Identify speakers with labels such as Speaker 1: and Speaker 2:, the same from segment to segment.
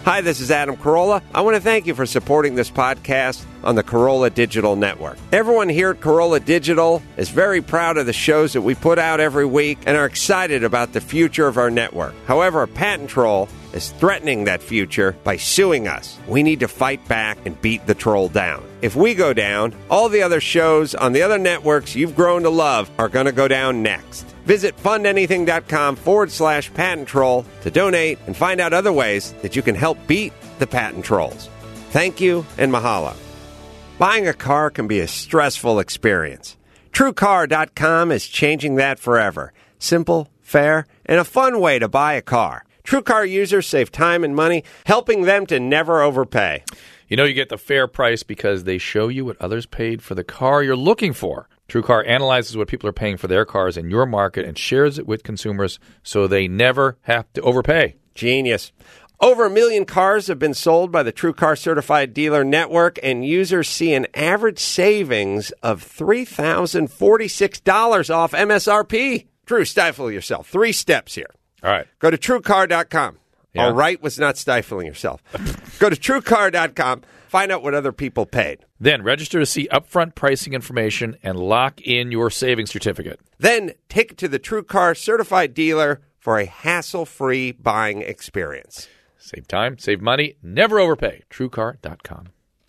Speaker 1: Hi, this is Adam Carolla. I want to thank you for supporting this podcast on the Carolla Digital Network. Everyone here at Carolla Digital is very proud of the shows that we put out every week and are excited about the future of our network. However, a patent troll is threatening that future by suing us. We need to fight back and beat the troll down. If we go down, all the other shows on the other networks you've grown to love are going to go down next. Visit fundanything.com/patent troll to donate and find out other ways that you can help beat the patent trolls. Thank you and mahalo. Buying a car can be a stressful experience. TrueCar.com is changing that forever. Simple, fair, and a fun way to buy a car. TrueCar users save time and money, helping them to never overpay.
Speaker 2: You know you get the fair price because they show you what others paid for the car you're looking for. TrueCar analyzes what people are paying for their cars in your market and shares it with consumers so they never have to overpay.
Speaker 1: Genius. Over 1 million cars have been sold by the TrueCar Certified Dealer Network, and users see an average savings of $3,046 off MSRP. Drew, stifle yourself. 3 steps here.
Speaker 2: All right.
Speaker 1: Go to TrueCar.com.
Speaker 2: Yeah.
Speaker 1: All right was not stifling yourself. Go to TrueCar.com. Find out what other people paid.
Speaker 2: Then register to see upfront pricing information and lock in your savings certificate.
Speaker 1: Then take it to the TrueCar Certified Dealer for a hassle-free buying experience.
Speaker 2: Save time, save money, never overpay. TrueCar.com.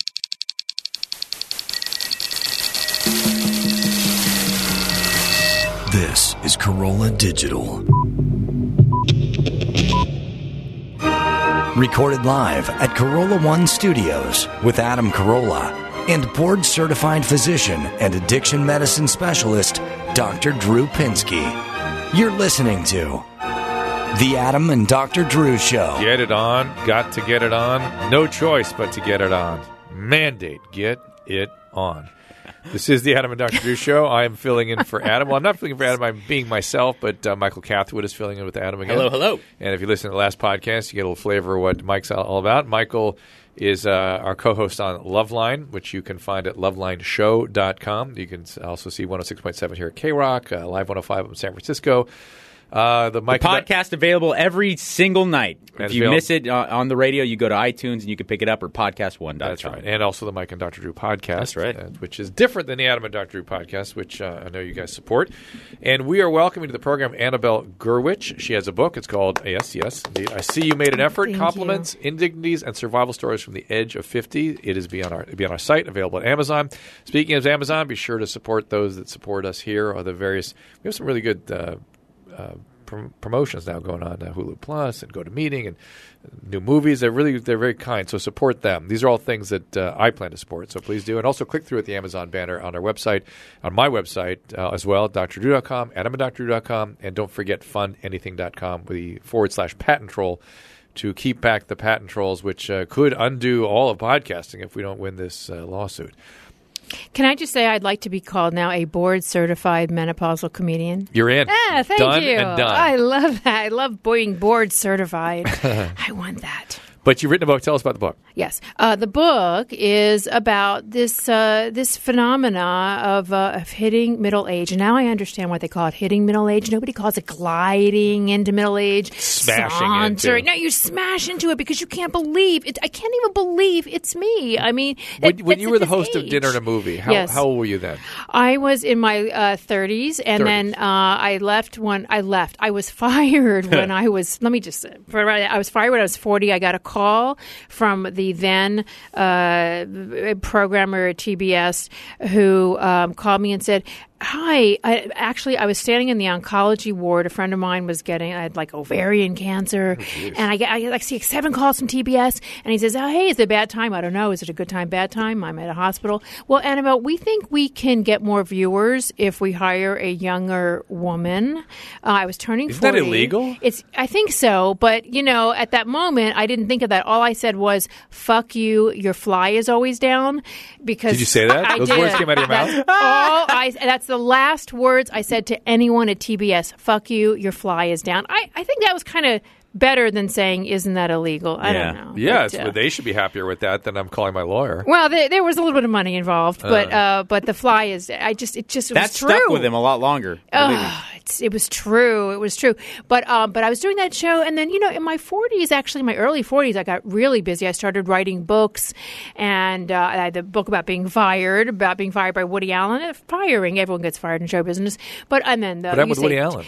Speaker 3: This is Carolla Digital. Recorded live at Carolla One Studios with Adam Carolla and board-certified physician and addiction medicine specialist, Dr. Drew Pinsky. You're listening to The Adam and Dr. Drew Show.
Speaker 2: Get it on. Got to get it on. No choice but to get it on. Mandate. Get it on. This is the Adam and Dr. Drew Show. I am filling in for Adam. Well, I'm not filling in for Adam. I'm being myself, but Michael Cathwood is filling in with Adam again.
Speaker 4: Hello, hello.
Speaker 2: And if you listen to the last podcast, you get a little flavor of what Mike's all about. Michael is our co-host on Loveline, which you can find at lovelineshow.com. You can also see 106.7 here at K-Rock, Live 105 in San Francisco. The
Speaker 4: podcast available every single night. If you miss it on the radio, you go to iTunes and you can pick it up or podcast1.com.
Speaker 2: That's right. And also the Mike and Dr. Drew podcast.
Speaker 4: That's right.
Speaker 2: Which is different than the Adam and Dr. Drew podcast, which I know you guys support. And we are welcoming to the program Annabelle Gurwitch. She has a book. It's called, yes, indeed, I See You Made an Effort,
Speaker 5: Thank
Speaker 2: Compliments,
Speaker 5: you.
Speaker 2: Indignities, and Survival Stories from the Edge of 50. It is be on our site, available at Amazon. Speaking of Amazon, be sure to support those that support us here or the various – we have some really good promotions now going on, Hulu Plus and GoToMeeting and new movies. They're very kind, so support them. These are all things that I plan to support, so please do. And also click through at the Amazon banner on our website, on my website as well, drdrew.com, adamanddrdrew.com, and don't forget fundanything.com with the /patent troll to keep back the patent trolls, which could undo all of podcasting if we don't win this lawsuit.
Speaker 5: Can I just say I'd like to be called now a board-certified menopausal comedian?
Speaker 2: You're in.
Speaker 5: Yeah, thank
Speaker 2: done
Speaker 5: you.
Speaker 2: And done.
Speaker 5: I love that. I love being board-certified. I want that.
Speaker 2: But you've written a book. Tell us about the book.
Speaker 5: Yes. The book is about this phenomena of hitting middle age. And now I understand why they call it hitting middle age. Nobody calls it gliding into middle age.
Speaker 2: Smashing into it.
Speaker 5: No, you smash into it because you can't believe it. I can't even believe it's me. I mean,
Speaker 2: when you were the host of Dinner and a Movie, how old were you then?
Speaker 5: I was in my 30s, and then I left when I left. I was fired when I was, I was fired when I was 40. I got a call from the then programmer at TBS who called me and said, hi, I was standing in the oncology ward. A friend of mine I had like ovarian cancer. And I see 7 calls from TBS. And he says, oh, hey, is it a bad time? I don't know. Is it a good time, bad time? I'm at a hospital. Well, Annabelle, we think we can get more viewers if we hire a younger woman. I was turning 40.
Speaker 2: Isn't that illegal?
Speaker 5: I think so. But, at that moment, I didn't think of that. All I said was, fuck you, your fly is always down. Because
Speaker 2: did you say that? Those words came out of your mouth?
Speaker 5: That's the last words I said to anyone at TBS. Fuck you, your fly is down. I think that was kind of better than saying, isn't that illegal? I don't know.
Speaker 2: Yeah, but they should be happier with that than I'm calling my lawyer.
Speaker 5: Well, there was a little bit of money involved, but the fly is. It just
Speaker 4: that
Speaker 5: was true.
Speaker 4: stuck with him a lot longer.
Speaker 5: It was true. It was true. But I was doing that show, and then in my 40s, actually my early 40s, I got really busy. I started writing books, and I had the book about being fired by Woody Allen. Firing, everyone gets fired in show business. But then
Speaker 2: what happened with Woody Allen?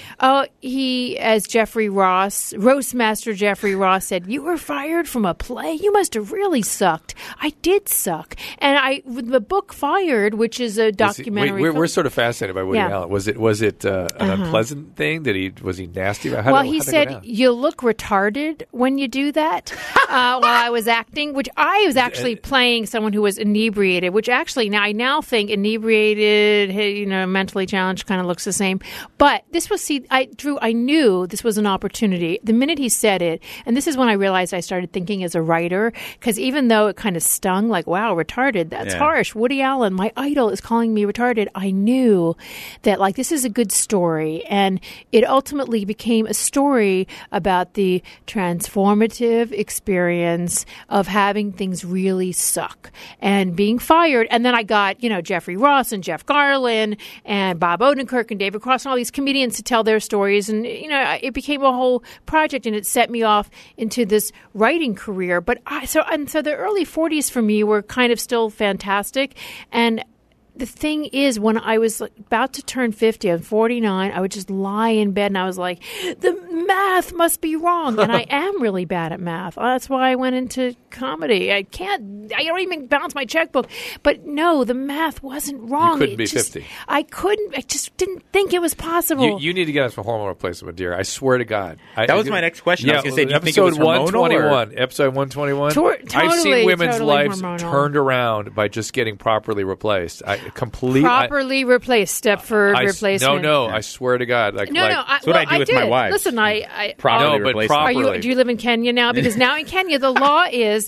Speaker 5: He, as Jeffrey Ross, Roastmaster Jeffrey Ross said, "You were fired from a play. You must have really sucked." I did suck, and the book Fired, which is a documentary.
Speaker 2: We're sort of fascinated by Woody Allen. Was it an unpleasant thing? Was he nasty about?
Speaker 5: Well, he said you look retarded when you do that. While I was acting, which I was actually playing someone who was inebriated, which actually I now think inebriated, mentally challenged kind of looks the same. But this was, Drew, I knew this was an opportunity. The minute he said it, and this is when I realized I started thinking as a writer, because even though it kind of stung, like, wow, retarded, that's harsh. Woody Allen, my idol, is calling me retarded. I knew that, like, this is a good story. And it ultimately became a story about the transformative experience of having things really suck and being fired. And then I got, Jeffrey Ross and Jeff Garlin and Bob Odenkirk and David Cross and all these comedians to tell their stories. And, it became a whole project, and it set me off into this writing career. But so the early 40s for me were kind of still fantastic. And the thing is, when I was about to turn 50, I'm 49, I would just lie in bed and I was like, the math must be wrong. And I am really bad at math. That's why I went into comedy. I don't even balance my checkbook. But no, the math wasn't wrong.
Speaker 2: You couldn't be 50.
Speaker 5: I just didn't think it was possible.
Speaker 2: You need to get us for hormone replacement, dear. I swear to God.
Speaker 4: That was my next question. I was going to say, do you think it was
Speaker 2: episode 121.
Speaker 4: Or?
Speaker 2: Episode 121.
Speaker 5: Totally,
Speaker 2: I've seen women's lives
Speaker 5: hormonal.
Speaker 2: Turned around by just getting properly replaced.
Speaker 5: Properly replaced, Stepford replacement.
Speaker 2: No, I swear to God.
Speaker 4: That's what I do with my wife.
Speaker 5: Listen,
Speaker 2: properly replaced.
Speaker 5: Do you live in Kenya now? Because now in Kenya, the law is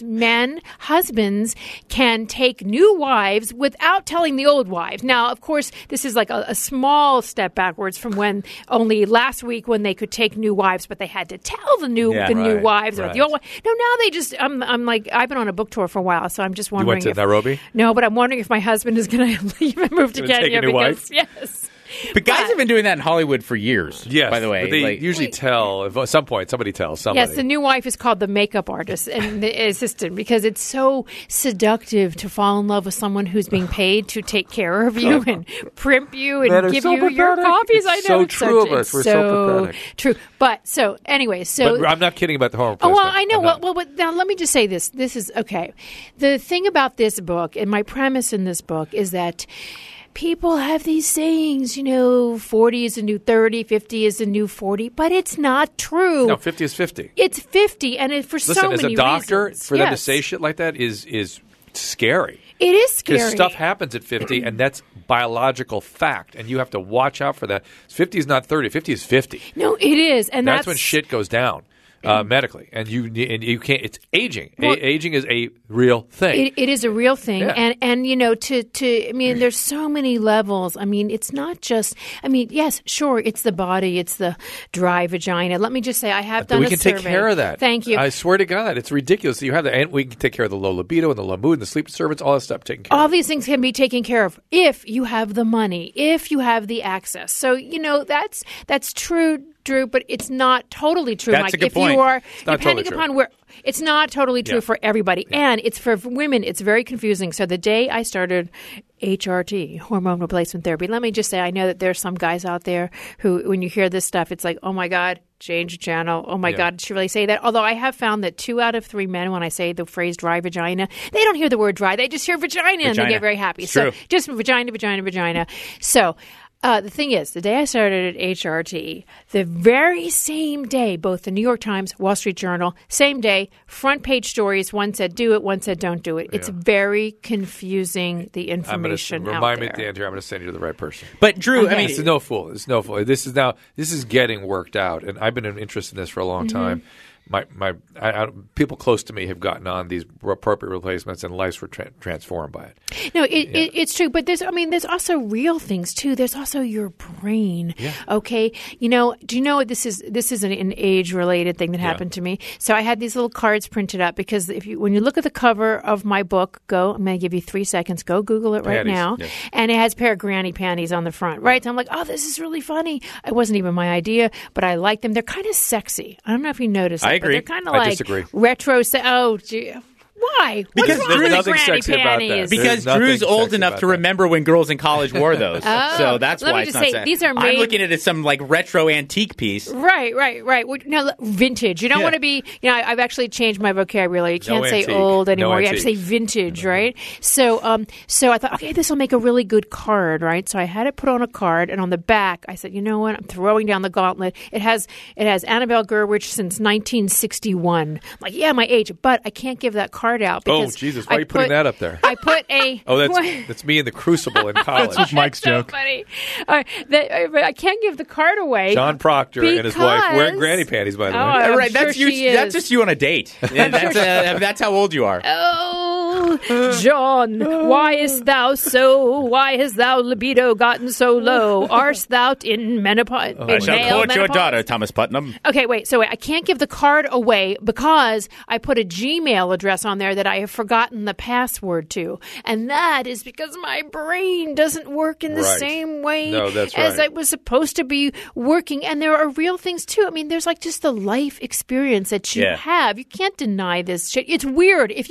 Speaker 5: husbands can take new wives without telling the old wives. Now, of course, this is like a small step backwards from when only last week when they could take new wives, but they had to tell the new wives or the old wives. No, now they just. I'm like, I've been on a book tour for a while, so I'm just wondering.
Speaker 2: You went to Nairobi?
Speaker 5: No, but I'm wondering if my husband is going to leave and move to Kenya because yes.
Speaker 4: But guys have been doing that in Hollywood for years.
Speaker 2: Yes,
Speaker 4: by the way,
Speaker 2: but they usually tell. At some point, somebody tells somebody.
Speaker 5: Yes, the new wife is called the makeup artist and the assistant because it's so seductive to fall in love with someone who's being paid to take care of you and primp you and give you your coffees.
Speaker 2: It's
Speaker 5: I know.
Speaker 2: So true of us. We're so pathetic.
Speaker 5: True. But so anyway,
Speaker 2: But I'm not kidding about the hormone.
Speaker 5: Oh, well, I know. Well, but now let me just say this. This is okay. The thing about this book and my premise in this book is that people have these sayings, 40 is the new 30, 50 is the new 40, but it's not true.
Speaker 2: No, 50 is 50.
Speaker 5: It's 50, and so many reasons.
Speaker 2: Listen, as a doctor,
Speaker 5: reasons.
Speaker 2: for them to say shit like that is scary.
Speaker 5: It is scary.
Speaker 2: Because stuff happens at 50, and that's biological fact, and you have to watch out for that. 50 is not 30. 50 is 50.
Speaker 5: No, it is, and that's
Speaker 2: when shit goes down. Medically, and you can't. It's aging. Aging is a real thing.
Speaker 5: It is a real thing,
Speaker 2: yeah.
Speaker 5: and there's so many levels. I mean, it's not just. I mean, yes, sure, it's the body, it's the dry vagina. Let me just say, I have done.
Speaker 2: We can take care of that.
Speaker 5: Thank you.
Speaker 2: I swear to God, it's ridiculous that you have that, and we can take care of the low libido and the low mood and the sleep disturbance, all that stuff taken care of.
Speaker 5: All these things can be taken care of if you have the money, if you have the access. So that's true, Drew, but it's not totally true,
Speaker 4: That's
Speaker 5: Mike.
Speaker 4: a good
Speaker 5: if
Speaker 4: point.
Speaker 5: you are
Speaker 2: totally
Speaker 5: depending
Speaker 2: true.
Speaker 5: upon where it's not totally true for everybody.
Speaker 2: Yeah.
Speaker 5: And it's for women, it's very confusing. So the day I started HRT, hormone replacement therapy, let me just say I know that there's some guys out there who when you hear this stuff, it's like, oh my God, change the channel. Oh my God, did she really say that? Although I have found that 2 out of 3 men, when I say the phrase dry vagina, they don't hear the word dry. They just hear vagina. And they get very happy.
Speaker 4: It's
Speaker 5: so
Speaker 4: true.
Speaker 5: just vagina. So the thing is, the day I started at HRT, the very same day, both the New York Times, Wall Street Journal, same day, front page stories. One said do it, one said don't do it. It's very confusing, the information out there.
Speaker 2: Remind me at the end here. I'm going to send you to the right person.
Speaker 4: But Drew,
Speaker 5: Okay.
Speaker 4: I mean,
Speaker 2: It's no fool. This is getting worked out, and I've been interested in this for a long time. people close to me have gotten on these appropriate replacements, and lives were transformed by it.
Speaker 5: No, it's true, but there's also real things too. There's also your brain.
Speaker 2: Yeah.
Speaker 5: Okay, do you know this is an age related thing that happened to me? So I had these little cards printed up because when you look at the cover of my book, I'm going to give you 3 seconds. Go Google it right now, and it has a pair of granny panties on the front, right? So I'm like, oh, this is really funny. It wasn't even my idea, but I like them. They're kind of sexy. I don't know if you noticed that.
Speaker 4: I agree.
Speaker 5: But they're kind of like
Speaker 2: disagree.
Speaker 5: Retro. Oh, gee. Why?
Speaker 2: Because
Speaker 5: What's wrong
Speaker 2: there's
Speaker 5: with
Speaker 2: nothing
Speaker 5: granny
Speaker 2: sexy about that.
Speaker 5: panties?
Speaker 4: Because Drew's old enough to remember when girls in college wore those. So that's
Speaker 5: let
Speaker 4: why
Speaker 5: me
Speaker 4: it's
Speaker 5: just
Speaker 4: not
Speaker 5: say,
Speaker 4: sexy.
Speaker 5: these are
Speaker 4: I'm
Speaker 5: made-
Speaker 4: looking at it as some like retro antique piece.
Speaker 5: Right. Well, no, vintage. You don't want to be. I've actually changed my vocabulary. You can't say
Speaker 2: antique.
Speaker 5: old anymore.
Speaker 2: No
Speaker 5: You have to say
Speaker 2: antique.
Speaker 5: vintage, right? So I thought, okay, this will make a really good card, right? So I had it put on a card, and on the back, I said, you know what? I'm throwing down the gauntlet. It has Annabelle Gurwitch since 1961. I'm like, yeah, my age, but I can't give that card out because
Speaker 2: Jesus! Why are you putting that up there?
Speaker 5: I put a.
Speaker 2: That's me in the Crucible in college.
Speaker 6: That's Mike's
Speaker 5: so
Speaker 6: joke.
Speaker 5: funny. I can't give the card away.
Speaker 2: John Proctor and his wife wearing granny panties, by the way.
Speaker 5: I'm
Speaker 4: Right, that's
Speaker 5: sure
Speaker 4: you.
Speaker 5: she
Speaker 4: That's
Speaker 5: is.
Speaker 4: just you on a date. That's how old you are.
Speaker 5: Oh, John, why is thou so? Why has thou libido gotten so low? Arst thou in menopause?
Speaker 4: I shall
Speaker 5: male
Speaker 4: court your
Speaker 5: menopause?
Speaker 4: daughter, Thomas Putnam.
Speaker 5: Okay, wait. So I can't give the card away because I put a Gmail address on there that I have forgotten the password to, and that is because my brain doesn't work in the
Speaker 2: Right.
Speaker 5: same way
Speaker 2: No, that's
Speaker 5: as
Speaker 2: right.
Speaker 5: it was supposed to be working. And there are real things too. I mean, there's like just the life experience that you have. You can't deny this shit. It's weird. If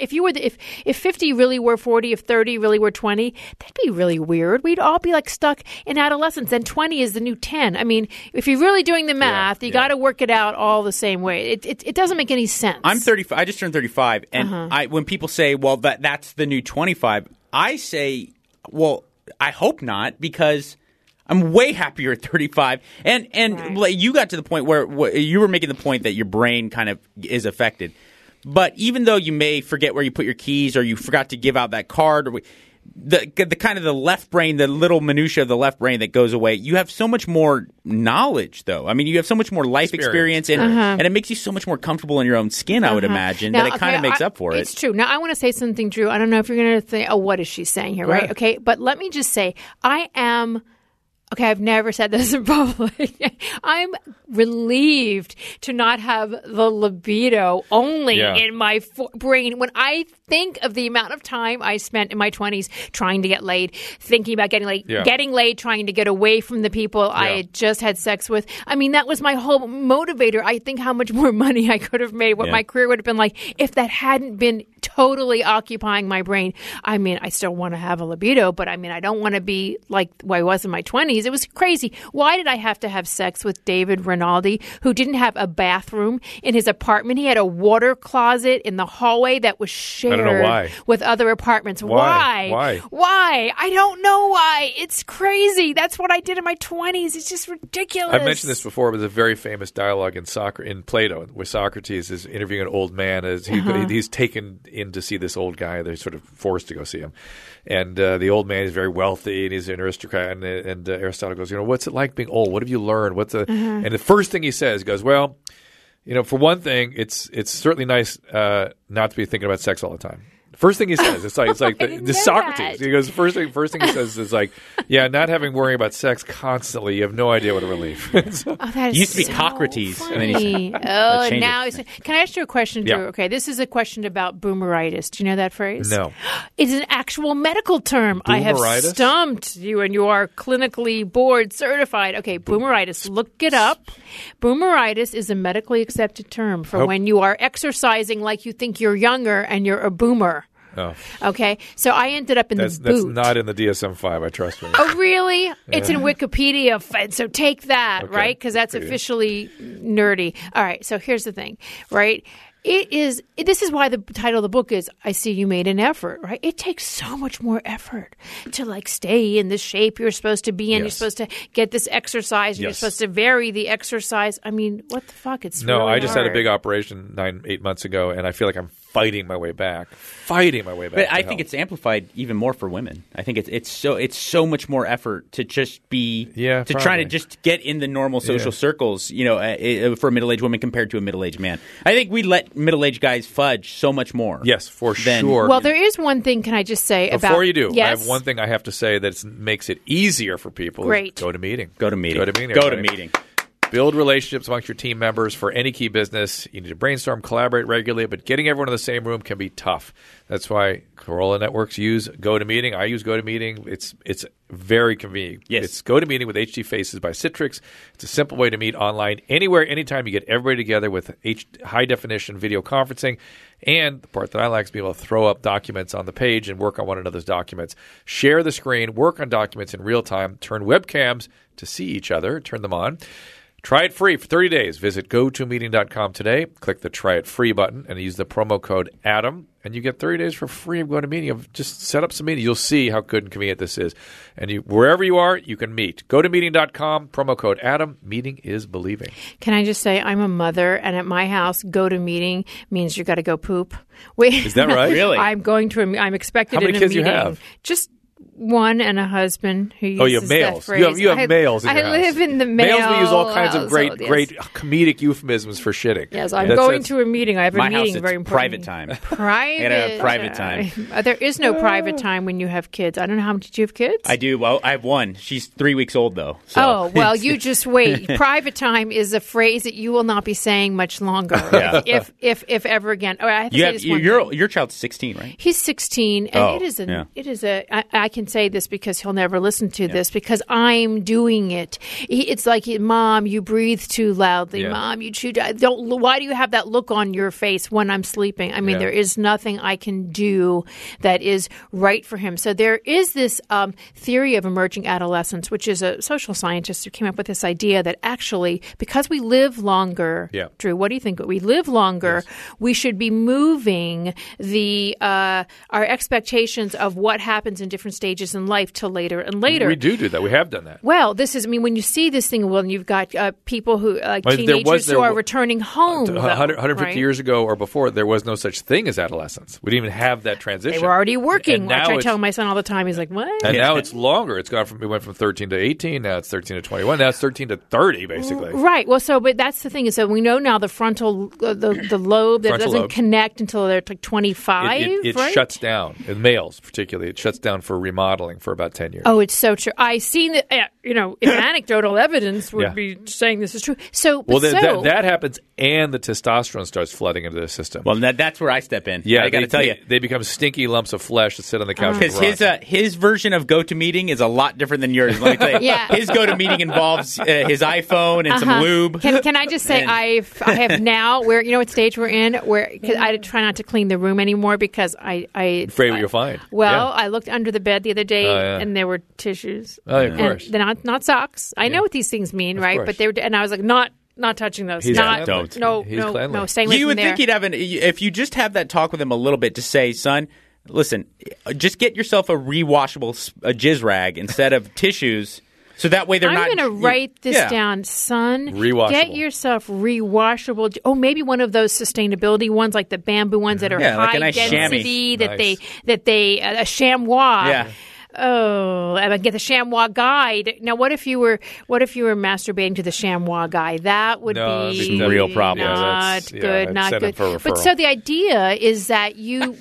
Speaker 5: 50 really were 40, if 30 really were 20, that'd be really weird. We'd all be like stuck in adolescence. And 20 is the new 10. I mean, if you're really doing the math, you got to work it out all the same way. It doesn't make any sense.
Speaker 4: I'm 35. I just turned 35, and when people say, "Well, that's the new 25," I say, "Well, I hope not," because I'm way happier at 35. And
Speaker 5: Right.
Speaker 4: like, you got to the point where you were making the point that your brain kind of is affected. But even though you may forget where you put your keys, or you forgot to give out that card, or the kind of the left brain, the little minutia of the left brain that goes away, you have so much more knowledge, though. I mean, you have so much more life experience, and it makes you so much more comfortable in your own skin, I would imagine,
Speaker 5: Now,
Speaker 4: that it kind of makes up for it.
Speaker 5: It's true. Now, I want to say something, Drew. I don't know if you're going to think, oh, what is she saying here, right? Okay, but let me just say, I am... Okay, I've never said this in public. I'm relieved to not have the libido only in my brain. When I think of the amount of time I spent in my 20s trying to get laid, thinking about getting laid, trying to get away from the people I had just had sex with. I mean, that was my whole motivator. I think how much more money I could have made, what my career would have been like if that hadn't been totally occupying my brain. I mean, I still want to have a libido, but I mean, I don't want to be like I was in my 20s. It was crazy. Why did I have to have sex with David Rinaldi, who didn't have a bathroom in his apartment? He had a water closet in the hallway that was shared with other apartments. Why? I don't know why. It's crazy. That's what I did in my 20s. It's just ridiculous.
Speaker 2: I've mentioned this before, but there's a very famous dialogue in Plato, where Socrates is interviewing an old man as he's taken in to see this old guy. They're sort of forced to go see him. And the old man is very wealthy, and he's an aristocrat. And Aristotle goes, what's it like being old? What have you learned? And the first thing he says goes, well, for one thing, it's certainly nice not to be thinking about sex all the time. First thing he says, it's like the Socrates. He goes, first thing he says is like, not having worrying about sex constantly. You have no idea what a relief.
Speaker 5: That
Speaker 4: used to be
Speaker 5: so
Speaker 4: Socrates.
Speaker 5: Funny.
Speaker 4: And then he
Speaker 5: now can I ask you a question, Drew?
Speaker 2: Yeah.
Speaker 5: Okay, this is a question about boomeritis. Do you know that phrase?
Speaker 2: No.
Speaker 5: It's an actual medical term. I have
Speaker 2: Boomeritis?
Speaker 5: stumped you, and you are clinically board certified. Okay, boomeritis. Look it up. Boomeritis is a medically accepted term for when you are exercising like you think you're younger and you're a boomer.
Speaker 2: Oh.
Speaker 5: Okay, so I ended up in the boot.
Speaker 2: That's not in the DSM-5, I trust me.
Speaker 5: Oh, really? It's in Wikipedia. So take that,
Speaker 2: Okay.
Speaker 5: right? Because that's officially nerdy. All right, so here's the thing, right? This is why the title of the book is I See You Made an Effort, right? It takes so much more effort to stay in the shape you're supposed to be in. You're supposed to get this exercise. You're supposed to vary the exercise. I mean, what the fuck? It's really
Speaker 2: I just
Speaker 5: hard.
Speaker 2: had a big operation 8 months ago, and I feel like I'm fighting my way back.
Speaker 4: But I think it's amplified even more for women. I think it's so much more effort to just be try to just get in the normal social circles, for a middle-aged woman compared to a middle-aged man. I think we let middle-aged guys fudge so much more.
Speaker 2: Yes, for sure.
Speaker 5: Well, there is one thing. Can I just say
Speaker 2: before you do?
Speaker 5: Yes.
Speaker 2: I have one thing I have to say that makes it easier for people.
Speaker 5: Great.
Speaker 2: Go to meeting.
Speaker 4: Go to meeting.
Speaker 2: Build relationships amongst your team members for any key business. You need to brainstorm, collaborate regularly, but getting everyone in the same room can be tough. That's why Corolla Networks use GoToMeeting. I use GoToMeeting. It's very convenient.
Speaker 4: Yes.
Speaker 2: It's GoToMeeting with HD Faces by Citrix. It's a simple way to meet online anywhere, anytime. You get everybody together with high-definition video conferencing. And the part that I like is being able to throw up documents on the page and work on one another's documents. Share the screen, work on documents in real time, turn webcams to see each other, turn them on. Try it free for 30 days. Visit GoToMeeting.com today. Click the Try It Free button and use the promo code ADAM, and you get 30 days for free of GoToMeeting. Just set up some meetings. You'll see how good and convenient this is. And wherever you are, you can meet. GoToMeeting.com, promo code ADAM. Meeting is believing.
Speaker 5: Can I just say, I'm a mother, and at my house, GoToMeeting means you got to go poop.
Speaker 2: Is that right?
Speaker 4: Really?
Speaker 5: I'm expected
Speaker 2: How many
Speaker 5: in a
Speaker 2: kids
Speaker 5: meeting.
Speaker 2: you have?
Speaker 5: Just one and a husband who uses
Speaker 2: you have males.
Speaker 5: that phrase.
Speaker 2: You have males in your
Speaker 5: I live
Speaker 2: house.
Speaker 5: in the male
Speaker 2: Males will use all kinds of
Speaker 5: household,
Speaker 2: great comedic euphemisms for shitting.
Speaker 5: Yes, I'm going to a meeting. I have a
Speaker 4: My
Speaker 5: meeting.
Speaker 4: house, it's
Speaker 5: very important.
Speaker 4: private time.
Speaker 5: Private.
Speaker 4: I gotta have private time.
Speaker 5: There is no private time when you have kids. I don't know how much. Did you have kids?
Speaker 4: I do. Well, I have one. She's 3 weeks old, though. So.
Speaker 5: Oh, well, you just wait. Private time is a phrase that you will not be saying much longer, if ever again. Oh, I have to say this one thing.
Speaker 4: Your child's 16, right?
Speaker 5: He's 16, and it is I can say this because he'll never listen to this because I'm doing it. It's like, Mom, you breathe too loudly.
Speaker 2: Yeah.
Speaker 5: Mom, you chew. Why do you have that look on your face when I'm sleeping? I mean, there is nothing I can do that is right for him. So there is this theory of emerging adolescence, which is a social scientist who came up with this idea that actually, because we live longer, Drew, what do you think? We live longer. Yes. We should be moving our expectations of what happens in different stages in life to later and later.
Speaker 2: We do that. We have done that.
Speaker 5: Well, when you see this thing, you've got people who, teenagers who are returning home.
Speaker 2: 150 years ago or before, there was no such thing as adolescence. We didn't even have that transition.
Speaker 5: They were already working, which I tell my son all the time. He's like, what?
Speaker 2: And now it's longer. It went from 13 to 18. Now it's 13 to 21. Now it's 13 to 30, basically.
Speaker 5: Right. Well, but that's the thing is that we know now the frontal, the lobe that doesn't connect until they're like 25.
Speaker 2: It
Speaker 5: right?
Speaker 2: shuts down. In males, particularly, it shuts down for remodeling for about 10 years.
Speaker 5: Oh, it's so true. I seen that. If anecdotal evidence would be saying this is true.
Speaker 2: That happens, and the testosterone starts flooding into the system.
Speaker 4: Well, that's where I step in.
Speaker 2: Yeah,
Speaker 4: I got to tell you,
Speaker 2: they become stinky lumps of flesh that sit on the couch.
Speaker 4: Because his version of GoToMeeting is a lot different than yours. Let me tell you, his GoToMeeting involves his iPhone and some lube.
Speaker 5: Can I just say I have now what stage we're in where cause I try not to clean the room anymore because I
Speaker 2: afraid what you'll find.
Speaker 5: Well, I looked under the bed the other day and there were tissues.
Speaker 2: Oh, of course.
Speaker 5: They're not socks. I know what these things mean, right? But they were, and I was like, not touching those.
Speaker 2: Don't.
Speaker 5: No, staying away
Speaker 4: You
Speaker 5: from
Speaker 4: would
Speaker 5: there.
Speaker 4: think he'd have if you just have that talk with him a little bit to say, son, listen, just get yourself a rewashable jizz rag instead of tissues. So that way
Speaker 5: I'm going to write this down, son.
Speaker 2: Rewashable.
Speaker 5: Get yourself rewashable. Oh, maybe one of those sustainability ones, like the bamboo ones that are high
Speaker 4: like a nice
Speaker 5: density.
Speaker 4: chamois.
Speaker 5: That they a chamois.
Speaker 4: Yeah.
Speaker 5: Oh, I get the chamois guide. Now, what if you were masturbating to the chamois guy? That would be
Speaker 4: a real problem.
Speaker 5: Not good. But so the idea is that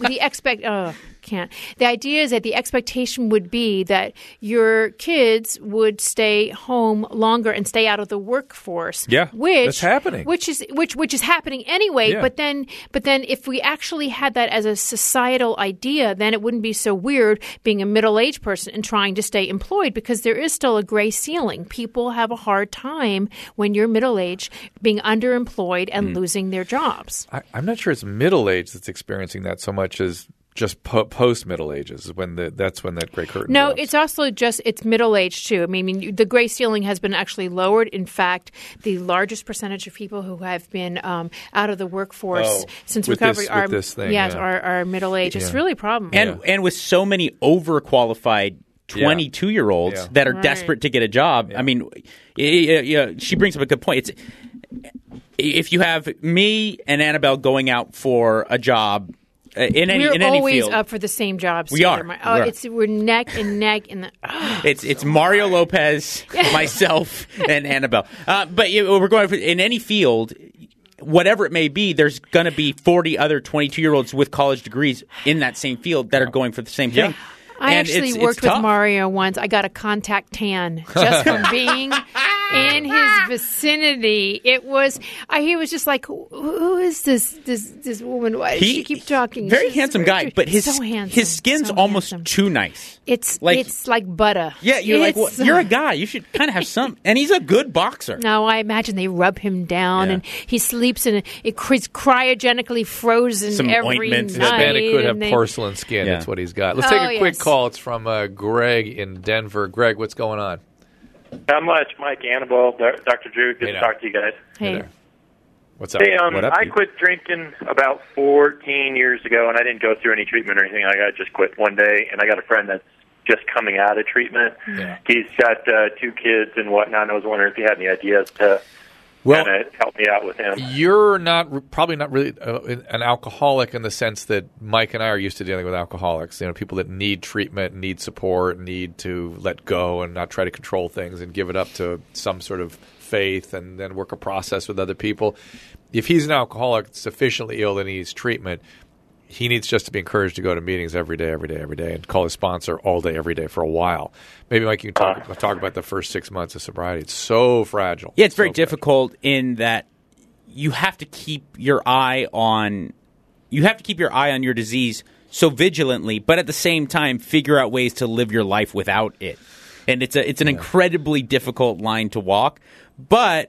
Speaker 5: the idea is that the expectation would be that your kids would stay home longer and stay out of the workforce.
Speaker 2: Yeah,
Speaker 5: which
Speaker 2: that's happening.
Speaker 5: Which is happening anyway. Yeah. But then if we actually had that as a societal idea, then it wouldn't be so weird being a middle-aged person and trying to stay employed because there is still a gray ceiling. People have a hard time when you're middle-aged being underemployed and losing their jobs.
Speaker 2: I'm not sure it's middle-aged that's experiencing that so much as just post Middle Ages that's when that gray curtain drops.
Speaker 5: It's also it's middle age too. I mean, the gray ceiling has been actually lowered. In fact, the largest percentage of people who have been out of the workforce since recovery are middle age. It's really a problem.
Speaker 4: And with so many overqualified 22-year-olds that are desperate to get a job. I mean, she brings up a good point. If you have me and Annabelle going out for a job in any
Speaker 5: We're always
Speaker 4: field.
Speaker 5: up for the same jobs.
Speaker 4: We are.
Speaker 5: We're neck and neck in the.
Speaker 4: It's Mario Lopez, myself, and Annabelle. But we're going in any field. Whatever it may be, there's going to be 40 other 22-year-olds with college degrees in that same field that are going for the same thing.
Speaker 5: I
Speaker 4: And
Speaker 5: actually
Speaker 4: it's
Speaker 5: worked with
Speaker 4: tough.
Speaker 5: Mario once. I got a contact tan just from being in his vicinity. It was he was just like, who is this woman? Why does she keep talking?
Speaker 4: Very
Speaker 5: She's
Speaker 4: handsome guy, but his
Speaker 5: so handsome,
Speaker 4: his skin's
Speaker 5: so
Speaker 4: almost
Speaker 5: handsome.
Speaker 4: too nice.
Speaker 5: It's like butter.
Speaker 4: Yeah, you're like,
Speaker 5: It's-
Speaker 4: well, you're a guy. You should kind of have some. And he's a good boxer.
Speaker 5: No, I imagine they rub him down,
Speaker 4: Yeah.
Speaker 5: and he sleeps in he's cryogenically frozen
Speaker 4: Some
Speaker 5: every
Speaker 4: ointment.
Speaker 2: This
Speaker 5: night.
Speaker 2: bandit could have
Speaker 5: and they-
Speaker 2: porcelain skin.
Speaker 4: Yeah.
Speaker 2: That's what he's got. Let's take
Speaker 5: Oh,
Speaker 2: a quick
Speaker 5: yes.
Speaker 2: call. It's from Greg in Denver. Greg, what's going on?
Speaker 6: Not much, Mike, Annabelle, Dr. Drew. Good
Speaker 2: Hey,
Speaker 6: to
Speaker 2: now.
Speaker 6: talk to you guys.
Speaker 5: Hey,
Speaker 2: there. What's up?
Speaker 6: Hey,
Speaker 4: What up,
Speaker 6: I
Speaker 4: dude?
Speaker 6: quit drinking about 14 years ago, and I didn't go through any treatment or anything. I just quit one day, and I got a friend that's just coming out of treatment.
Speaker 2: Yeah.
Speaker 6: He's got 2 kids and whatnot, and I was wondering if you had any ideas to
Speaker 2: Well,
Speaker 6: kind of help me out with him.
Speaker 2: you're probably not really an alcoholic in the sense that Mike and I are used to dealing with alcoholics. You know, people that need treatment, need support, need to let go and not try to control things and give it up to some sort of faith and then work a process with other people. If he's an alcoholic sufficiently ill and needs treatment, he needs just to be encouraged to go to meetings every day, and call his sponsor all day, every day for a while. Maybe, Mike, you can talk about the first 6 months of sobriety. It's so fragile.
Speaker 4: Yeah, it's very
Speaker 2: So fragile.
Speaker 4: difficult in that you have to keep your eye on your disease so vigilantly, but at the same time figure out ways to live your life without it. And it's an incredibly difficult line to walk. But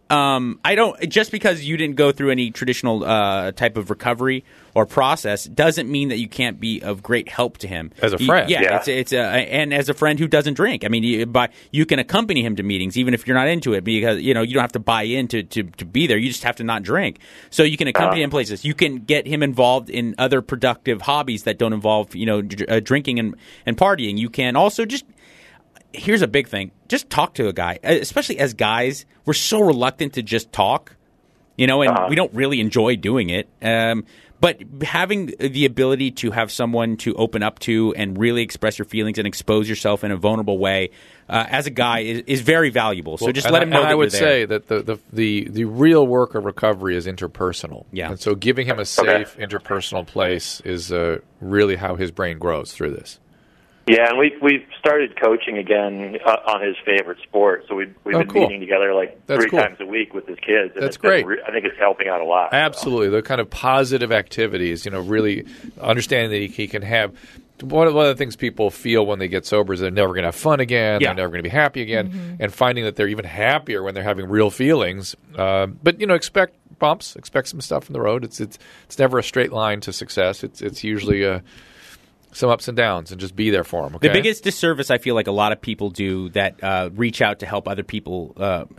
Speaker 4: I don't just because you didn't go through any traditional type of recovery or process doesn't mean that you can't be of great help to him
Speaker 2: As a friend.
Speaker 6: Yeah.
Speaker 4: and as a friend who doesn't drink. I mean, you can accompany him to meetings even if you're not into it because you don't have to buy in to be there. You just have to not drink. So you can accompany him places. You can get him involved in other productive hobbies that don't involve drinking and partying. You can also just. Here's a big thing. Just talk to a guy, especially as guys. We're so reluctant to just talk, and we don't really enjoy doing it. But having the ability to have someone to open up to and really express your feelings and expose yourself in a vulnerable way as a guy is very valuable. So just let him know that
Speaker 2: I would
Speaker 4: you're there.
Speaker 2: say that the real work of recovery is interpersonal.
Speaker 4: Yeah.
Speaker 2: And so giving him a safe interpersonal place is really how his brain grows through this.
Speaker 6: Yeah, and we've started coaching again on his favorite sport. So we've been
Speaker 2: cool.
Speaker 6: meeting together
Speaker 2: That's
Speaker 6: 3
Speaker 2: cool.
Speaker 6: times a week with his kids. And
Speaker 2: That's
Speaker 6: it's been
Speaker 2: great.
Speaker 6: I think it's helping out a lot.
Speaker 2: Absolutely. The kind of positive activities, really understanding that he can have. One of the things people feel when they get sober is they're never going to have fun again.
Speaker 4: Yeah.
Speaker 2: They're never going to be happy again. And finding that they're even happier when they're having real feelings. But, expect bumps, expect some stuff from the road. It's never a straight line to success. It's usually some ups and downs, and just be there for them. Okay?
Speaker 4: The biggest disservice I feel like a lot of people do that reach out to help other people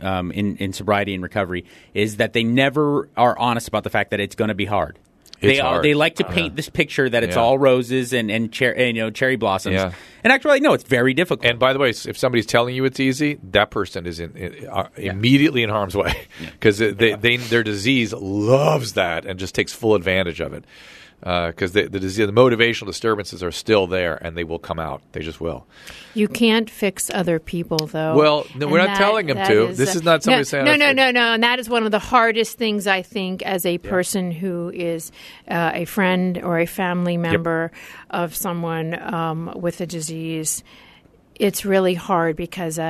Speaker 4: in sobriety and recovery is that they never are honest about the fact that it's going to be hard.
Speaker 2: It's hard.
Speaker 4: They like to paint this picture that it's
Speaker 2: Yeah.
Speaker 4: all roses and cherry blossoms.
Speaker 2: Yeah.
Speaker 4: And actually, no, it's very difficult.
Speaker 2: And by the way, if somebody's telling you it's easy, that person is immediately in harm's way because their disease loves that and just takes full advantage of it. Because the motivational disturbances are still there, and they will come out. They just will.
Speaker 5: You can't fix other people, though.
Speaker 2: Well, no,
Speaker 5: And
Speaker 2: we're not telling them
Speaker 5: that
Speaker 2: to. This is not somebody saying,
Speaker 5: No. And that is one of the hardest things, I think, as a person who is a friend or a family member of someone with a disease. It's really hard because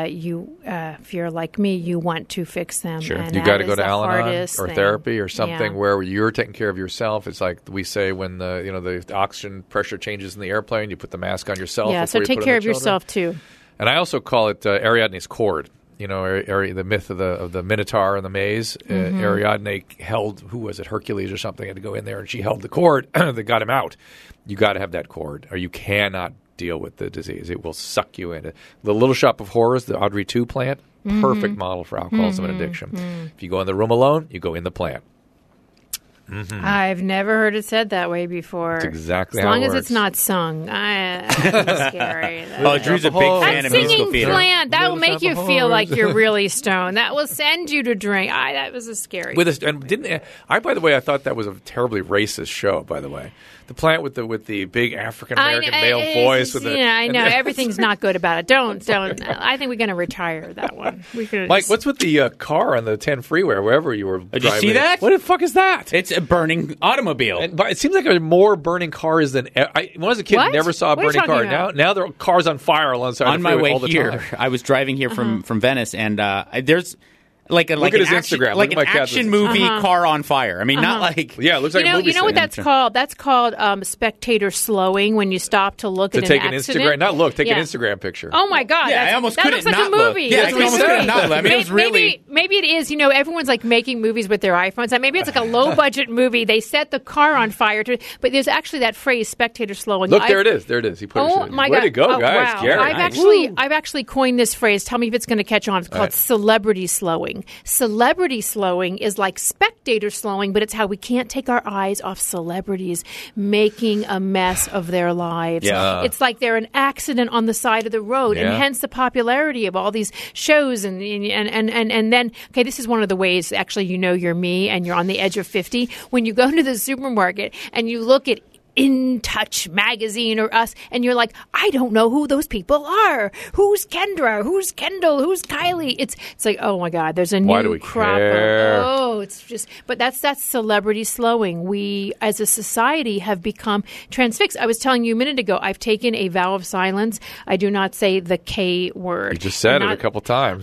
Speaker 5: if you're like me, you want to fix them.
Speaker 2: Sure.
Speaker 5: And
Speaker 2: You got to
Speaker 5: that
Speaker 2: go
Speaker 5: is
Speaker 2: to
Speaker 5: the
Speaker 2: Al-Anon
Speaker 5: hardest
Speaker 2: or
Speaker 5: thing.
Speaker 2: therapy or something
Speaker 5: Yeah.
Speaker 2: where you're taking care of yourself. It's like we say when the oxygen pressure changes in the airplane, you put the mask on yourself.
Speaker 5: Yeah,
Speaker 2: before
Speaker 5: so
Speaker 2: you
Speaker 5: take
Speaker 2: put it on
Speaker 5: care
Speaker 2: the
Speaker 5: of
Speaker 2: children.
Speaker 5: yourself, too.
Speaker 2: And I also call it Ariadne's cord. The myth of the Minotaur and the maze. Ariadne held, who was it, Hercules or something, had to go in there, and she held the cord that got him out. You got to have that cord, or you cannot deal with the disease. It will suck you into the Little Shop of Horrors, the Audrey 2 plant. Perfect model for alcoholism and addiction. If you go in the room alone, you go in the plant.
Speaker 5: I've never heard it said that way before.
Speaker 2: That's exactly
Speaker 5: as
Speaker 2: how it
Speaker 5: long as
Speaker 2: works.
Speaker 5: it's not sung. That's scary.
Speaker 4: Drew's a big fan of musical
Speaker 5: Singing
Speaker 4: theater.
Speaker 5: plant, that will
Speaker 2: Little
Speaker 5: make you
Speaker 2: shop of
Speaker 5: feel like
Speaker 2: horrors.
Speaker 5: you're really stoned. That will send you to drink. That was a scary.
Speaker 2: By the way, I thought that was a terribly racist show. By the way, the plant with the big African American male voice.
Speaker 5: I know everything's not good about it. Don't. I think we're going to retire that one.
Speaker 2: Mike, what's with the car on the 10 freeway, or wherever you were
Speaker 4: Did you
Speaker 2: driving?
Speaker 4: see that?
Speaker 2: What the fuck is that?
Speaker 4: It's a burning automobile.
Speaker 2: But it seems like there are more burning cars than when I was a kid.
Speaker 5: What?
Speaker 2: Never saw a
Speaker 5: What are you
Speaker 2: burning car.
Speaker 5: talking about?
Speaker 2: Now there are cars on fire alongside
Speaker 4: On
Speaker 2: the
Speaker 4: my
Speaker 2: freeway
Speaker 4: way
Speaker 2: all the
Speaker 4: here,
Speaker 2: time.
Speaker 4: I was driving here from Venice, and there's like
Speaker 2: at
Speaker 4: an
Speaker 2: his
Speaker 4: action,
Speaker 2: Instagram.
Speaker 4: like
Speaker 2: Look
Speaker 4: an
Speaker 2: at my cat's
Speaker 4: action
Speaker 2: Instagram.
Speaker 4: movie car on fire. I mean, not like
Speaker 2: Yeah, it looks like a movie
Speaker 5: you know what
Speaker 2: scene.
Speaker 5: that's called? That's called spectator slowing. When you stop to look
Speaker 2: To
Speaker 5: at
Speaker 2: take
Speaker 5: an
Speaker 2: an
Speaker 5: accident.
Speaker 2: Instagram, not look, take
Speaker 5: Yeah.
Speaker 2: an Instagram picture.
Speaker 5: Oh my God!
Speaker 4: Yeah, I almost
Speaker 5: that
Speaker 4: couldn't
Speaker 5: looks like
Speaker 4: not
Speaker 5: a
Speaker 4: look.
Speaker 5: movie.
Speaker 4: Yeah,
Speaker 5: That's
Speaker 4: I
Speaker 5: what
Speaker 4: almost
Speaker 5: it
Speaker 4: couldn't
Speaker 5: is.
Speaker 4: not look. I mean, it was really-
Speaker 5: maybe it is. Everyone's like making movies with their iPhones. Like, maybe it's like a low budget movie. They set the car on fire, but there's actually that phrase "spectator slowing."
Speaker 2: Look, there it is. There it is. He put
Speaker 5: Oh
Speaker 2: it.
Speaker 5: my
Speaker 2: Way
Speaker 5: God!
Speaker 2: to go,
Speaker 5: Oh,
Speaker 2: guys!
Speaker 5: wow.
Speaker 2: Gary.
Speaker 5: I've actually coined this phrase. Tell me if it's going to catch on. It's called celebrity slowing. Celebrity slowing is like spectator slowing, but it's how we can't take our eyes off celebrities making a mess of their lives.
Speaker 2: Yeah.
Speaker 5: It's like they're an accident on the side of the road, and
Speaker 2: Yeah.
Speaker 5: hence the popularity of all these shows. And then, okay, this is one of the ways actually you're me and you're on the edge of 50 when you go to the supermarket and you look at In Touch magazine or Us, and you're like, I don't know who those people are. Who's Kendra? Who's Kendall? Who's Kylie? It's like, oh my God, there's a
Speaker 2: Why do
Speaker 5: new
Speaker 2: we
Speaker 5: crop
Speaker 2: care?
Speaker 5: of it's just. But that's celebrity slowing. We as a society have become transfixed. I was telling you a minute ago, I've taken a vow of silence. I do not say the K word.
Speaker 2: You just said
Speaker 5: I'm
Speaker 2: it a couple times.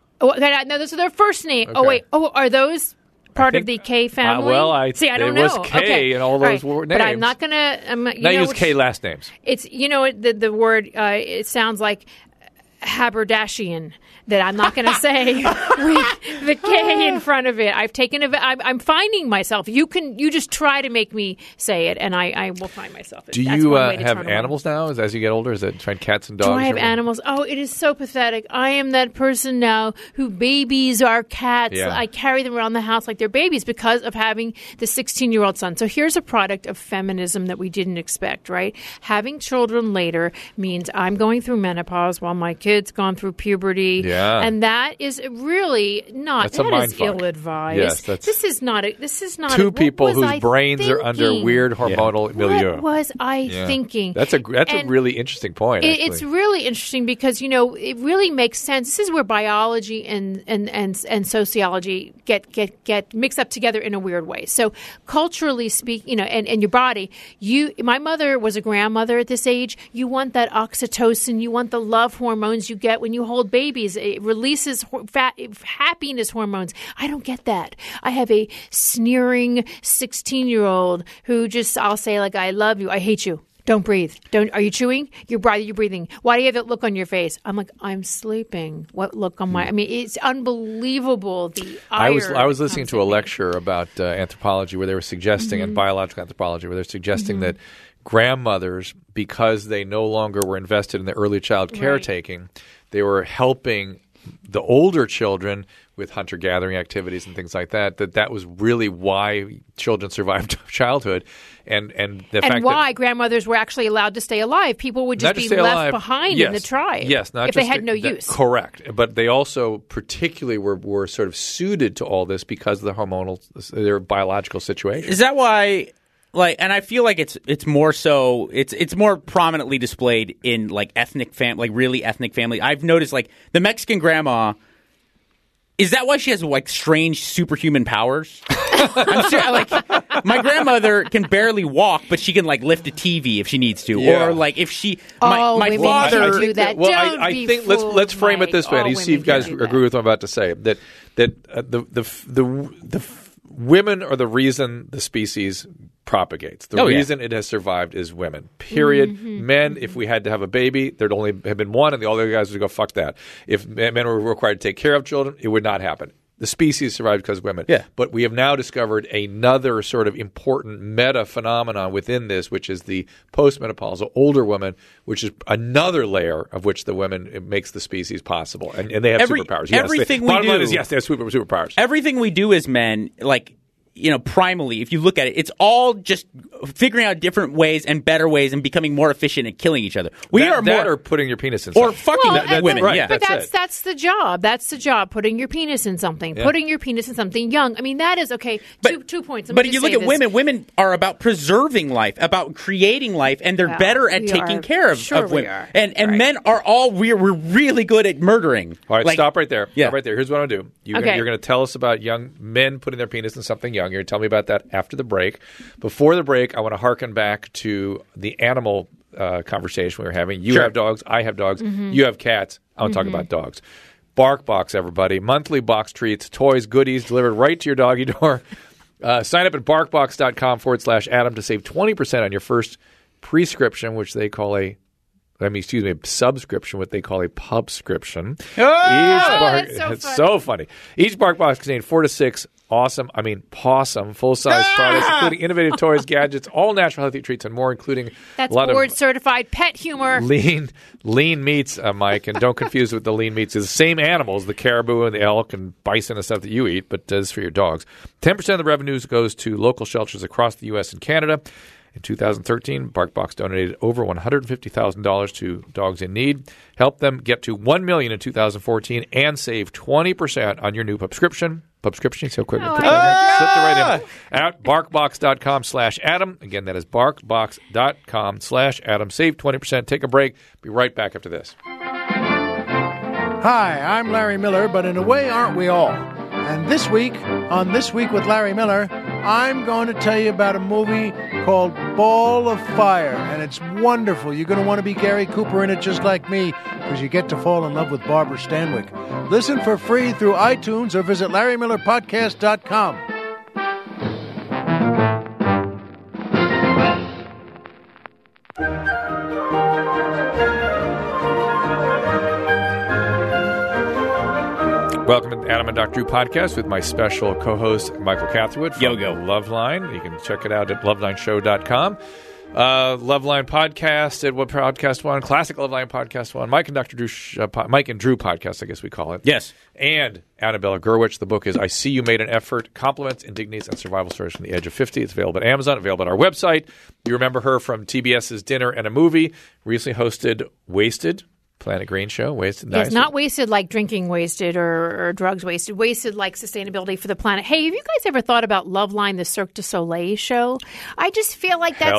Speaker 5: No, those are their first name.
Speaker 2: Okay.
Speaker 5: Oh wait. Oh, are those part of
Speaker 2: think-
Speaker 5: the K family?
Speaker 2: well,
Speaker 5: see. I don't
Speaker 2: there
Speaker 5: know.
Speaker 2: was K
Speaker 5: okay.
Speaker 2: in all those
Speaker 5: right.
Speaker 2: names.
Speaker 5: But I'm not gonna.
Speaker 2: Now use K last names.
Speaker 5: It's the word. It sounds like haberdashian. That I'm not going to say with the K in front of it. I've taken I'm finding myself. You just try to make me say it, and I will find myself.
Speaker 2: Do
Speaker 5: That's
Speaker 2: you
Speaker 5: one way to
Speaker 2: have
Speaker 5: turn away.
Speaker 2: animals now as you get older? Is it find cats and dogs?
Speaker 5: Do I have
Speaker 2: or-
Speaker 5: animals? Oh, it is so pathetic. I am that person now who babies our cats.
Speaker 2: Yeah.
Speaker 5: I carry them around the house like they're babies because of having the 16-year-old son. So here's a product of feminism that we didn't expect, right? Having children later means I'm going through menopause while my kid's gone through puberty.
Speaker 2: Yeah.
Speaker 5: And that is really not,
Speaker 2: That's a
Speaker 5: that
Speaker 2: mind
Speaker 5: is
Speaker 2: fuck.
Speaker 5: ill-advised.
Speaker 2: Yes,
Speaker 5: this is not
Speaker 2: two
Speaker 5: what
Speaker 2: people
Speaker 5: was
Speaker 2: whose
Speaker 5: I
Speaker 2: brains are under
Speaker 5: thinking?
Speaker 2: weird hormonal milieu.
Speaker 5: What was I
Speaker 2: Yeah.
Speaker 5: thinking?
Speaker 2: That's a
Speaker 5: And
Speaker 2: really interesting point.
Speaker 5: it's
Speaker 2: actually.
Speaker 5: really interesting because it really makes sense. This is where biology and sociology get mixed up together in a weird way. So culturally speaking, and your body. My mother was a grandmother at this age. You want that oxytocin. You want the love hormones you get when you hold babies. It releases happiness hormones. I don't get that. I have a sneering 16-year-old who I'll say like, I love you. I hate you. Don't breathe. Are you chewing? You're breathing. Why do you have that look on your face? I'm like, I'm sleeping. What look on my? I mean, it's unbelievable.
Speaker 2: I was listening to a lecture about anthropology where they were suggesting,
Speaker 5: Mm-hmm.
Speaker 2: and biological anthropology, where they're suggesting that grandmothers, because they no longer were invested in the early child caretaking, they were helping the older children with hunter-gathering activities and things like that. That was really why children survived childhood, and the fact
Speaker 5: why
Speaker 2: that
Speaker 5: grandmothers were actually allowed to stay alive. People would
Speaker 2: not
Speaker 5: just
Speaker 2: to
Speaker 5: be
Speaker 2: stay
Speaker 5: left
Speaker 2: alive.
Speaker 5: behind
Speaker 2: Yes.
Speaker 5: in the tribe.
Speaker 2: Yes, not
Speaker 5: if
Speaker 2: just
Speaker 5: they had no use.
Speaker 2: Correct, but they also particularly were sort of suited to all this because of their biological situation.
Speaker 4: Is that why? And I feel like it's more so it's more prominently displayed in like really ethnic family. I've noticed like the Mexican grandma. Is that why she has like strange superhuman powers? I'm sure, like my grandmother can barely walk, but she can like lift a TV if she needs to,
Speaker 2: Yeah.
Speaker 4: or like if she.
Speaker 5: Oh,
Speaker 4: my
Speaker 5: women
Speaker 4: father.
Speaker 5: can't do that.
Speaker 2: Well,
Speaker 5: Don't
Speaker 2: I
Speaker 5: be
Speaker 2: think
Speaker 5: fooled,
Speaker 2: let's frame it this way,
Speaker 5: Mike.
Speaker 2: and you see if you
Speaker 5: Women
Speaker 2: guys
Speaker 5: can't do
Speaker 2: agree
Speaker 5: that.
Speaker 2: with what I'm about to say. That the women are the reason the species propagates. The reason it has survived is women. Period.
Speaker 5: Mm-hmm.
Speaker 2: Men, if we had to have a baby, there'd only have been one, and the other guys would go, fuck that. If men were required to take care of children, it would not happen. The species survived because of women.
Speaker 4: Yeah.
Speaker 2: But we have now discovered another sort of important meta phenomenon within this, which is the postmenopausal older woman, which is another layer of which the women it makes the species possible. And they have superpowers. Yes,
Speaker 4: everything we
Speaker 2: bottom line
Speaker 4: do-
Speaker 2: is yes, they have superpowers.
Speaker 4: Everything we do as men, like primally, if you look at it, it's all just figuring out different ways and better ways and becoming more efficient at killing each other.
Speaker 2: Or putting your penis in something.
Speaker 4: Or fucking women.
Speaker 2: right.
Speaker 4: Yeah.
Speaker 5: But
Speaker 2: That's
Speaker 5: that's the job. That's the job. Putting your penis in something.
Speaker 2: Yeah.
Speaker 5: Putting your penis in something young. I mean, that is okay. Two points.
Speaker 4: But you look at women. Women are about preserving life, about creating life, and they're better at taking care of women.
Speaker 5: We are.
Speaker 4: And men are we're really good at murdering.
Speaker 2: All right, stop right there.
Speaker 4: Yeah.
Speaker 2: Stop right there. Here's what I'm going to do. You're going to tell us about young men putting their penis in something young. You're going to tell me about that after the break. Before the break, I want to harken back to the animal conversation we were having. You have dogs. I have dogs. You have cats. I want to talk about dogs. BarkBox, everybody. Monthly box treats, toys, goodies delivered right to your doggy door. Sign up at barkbox.com/Adam to save 20% on your first prescription, which they call subscription, what they call a pubscription.
Speaker 5: that's so
Speaker 2: it's
Speaker 5: funny.
Speaker 2: so funny. Each BarkBox contains 4 to 6 possum, full-size products, including innovative toys, gadgets, all natural healthy treats, and more, including
Speaker 5: That's
Speaker 2: a lot of
Speaker 5: board-certified pet humor.
Speaker 2: lean meats, Mike, and don't confuse with the lean meats. It's the same animals, the caribou and the elk and bison and stuff that you eat, but does for your dogs. 10% of the revenues goes to local shelters across the U.S. and Canada. In 2013, BarkBox donated over $150,000 to dogs in need, helped them get to $1 million in 2014, and save 20% on your new subscription. So quick. Slipped it right in. At barkbox.com/Adam. Again, that is barkbox.com/Adam. Save 20%. Take a break. Be right back after this.
Speaker 7: Hi, I'm Larry Miller, but in a way, aren't we all? And this week, on This Week with Larry Miller, I'm going to tell you about a movie called Ball of Fire, and it's wonderful. You're going to want to be Gary Cooper in it just like me, because you get to fall in love with Barbara Stanwyck. Listen for free through iTunes or visit LarryMillerPodcast.com.
Speaker 2: Welcome to Adam and Dr. Drew podcast with my special co-host, Michael Catherwood from
Speaker 4: Yo-go.
Speaker 2: Loveline. You can check it out at lovelineshow.com. Loveline podcast at What Podcast One, Classic Loveline Podcast One, Mike and Drew podcast, I guess we call it.
Speaker 4: Yes.
Speaker 2: And Annabella Gurwitch. The book is I See You Made an Effort, Compliments, Indignities, and Survival Stories from the Edge of 50. It's available at Amazon, available at our website. You remember her from TBS's Dinner and a Movie. Recently hosted Wasted, Planet Green show. Wasted.
Speaker 5: It's not wasted like drinking wasted or drugs wasted. Wasted like sustainability for the planet. Hey, have you guys ever thought about Loveline, the Cirque du Soleil show? I just feel like that's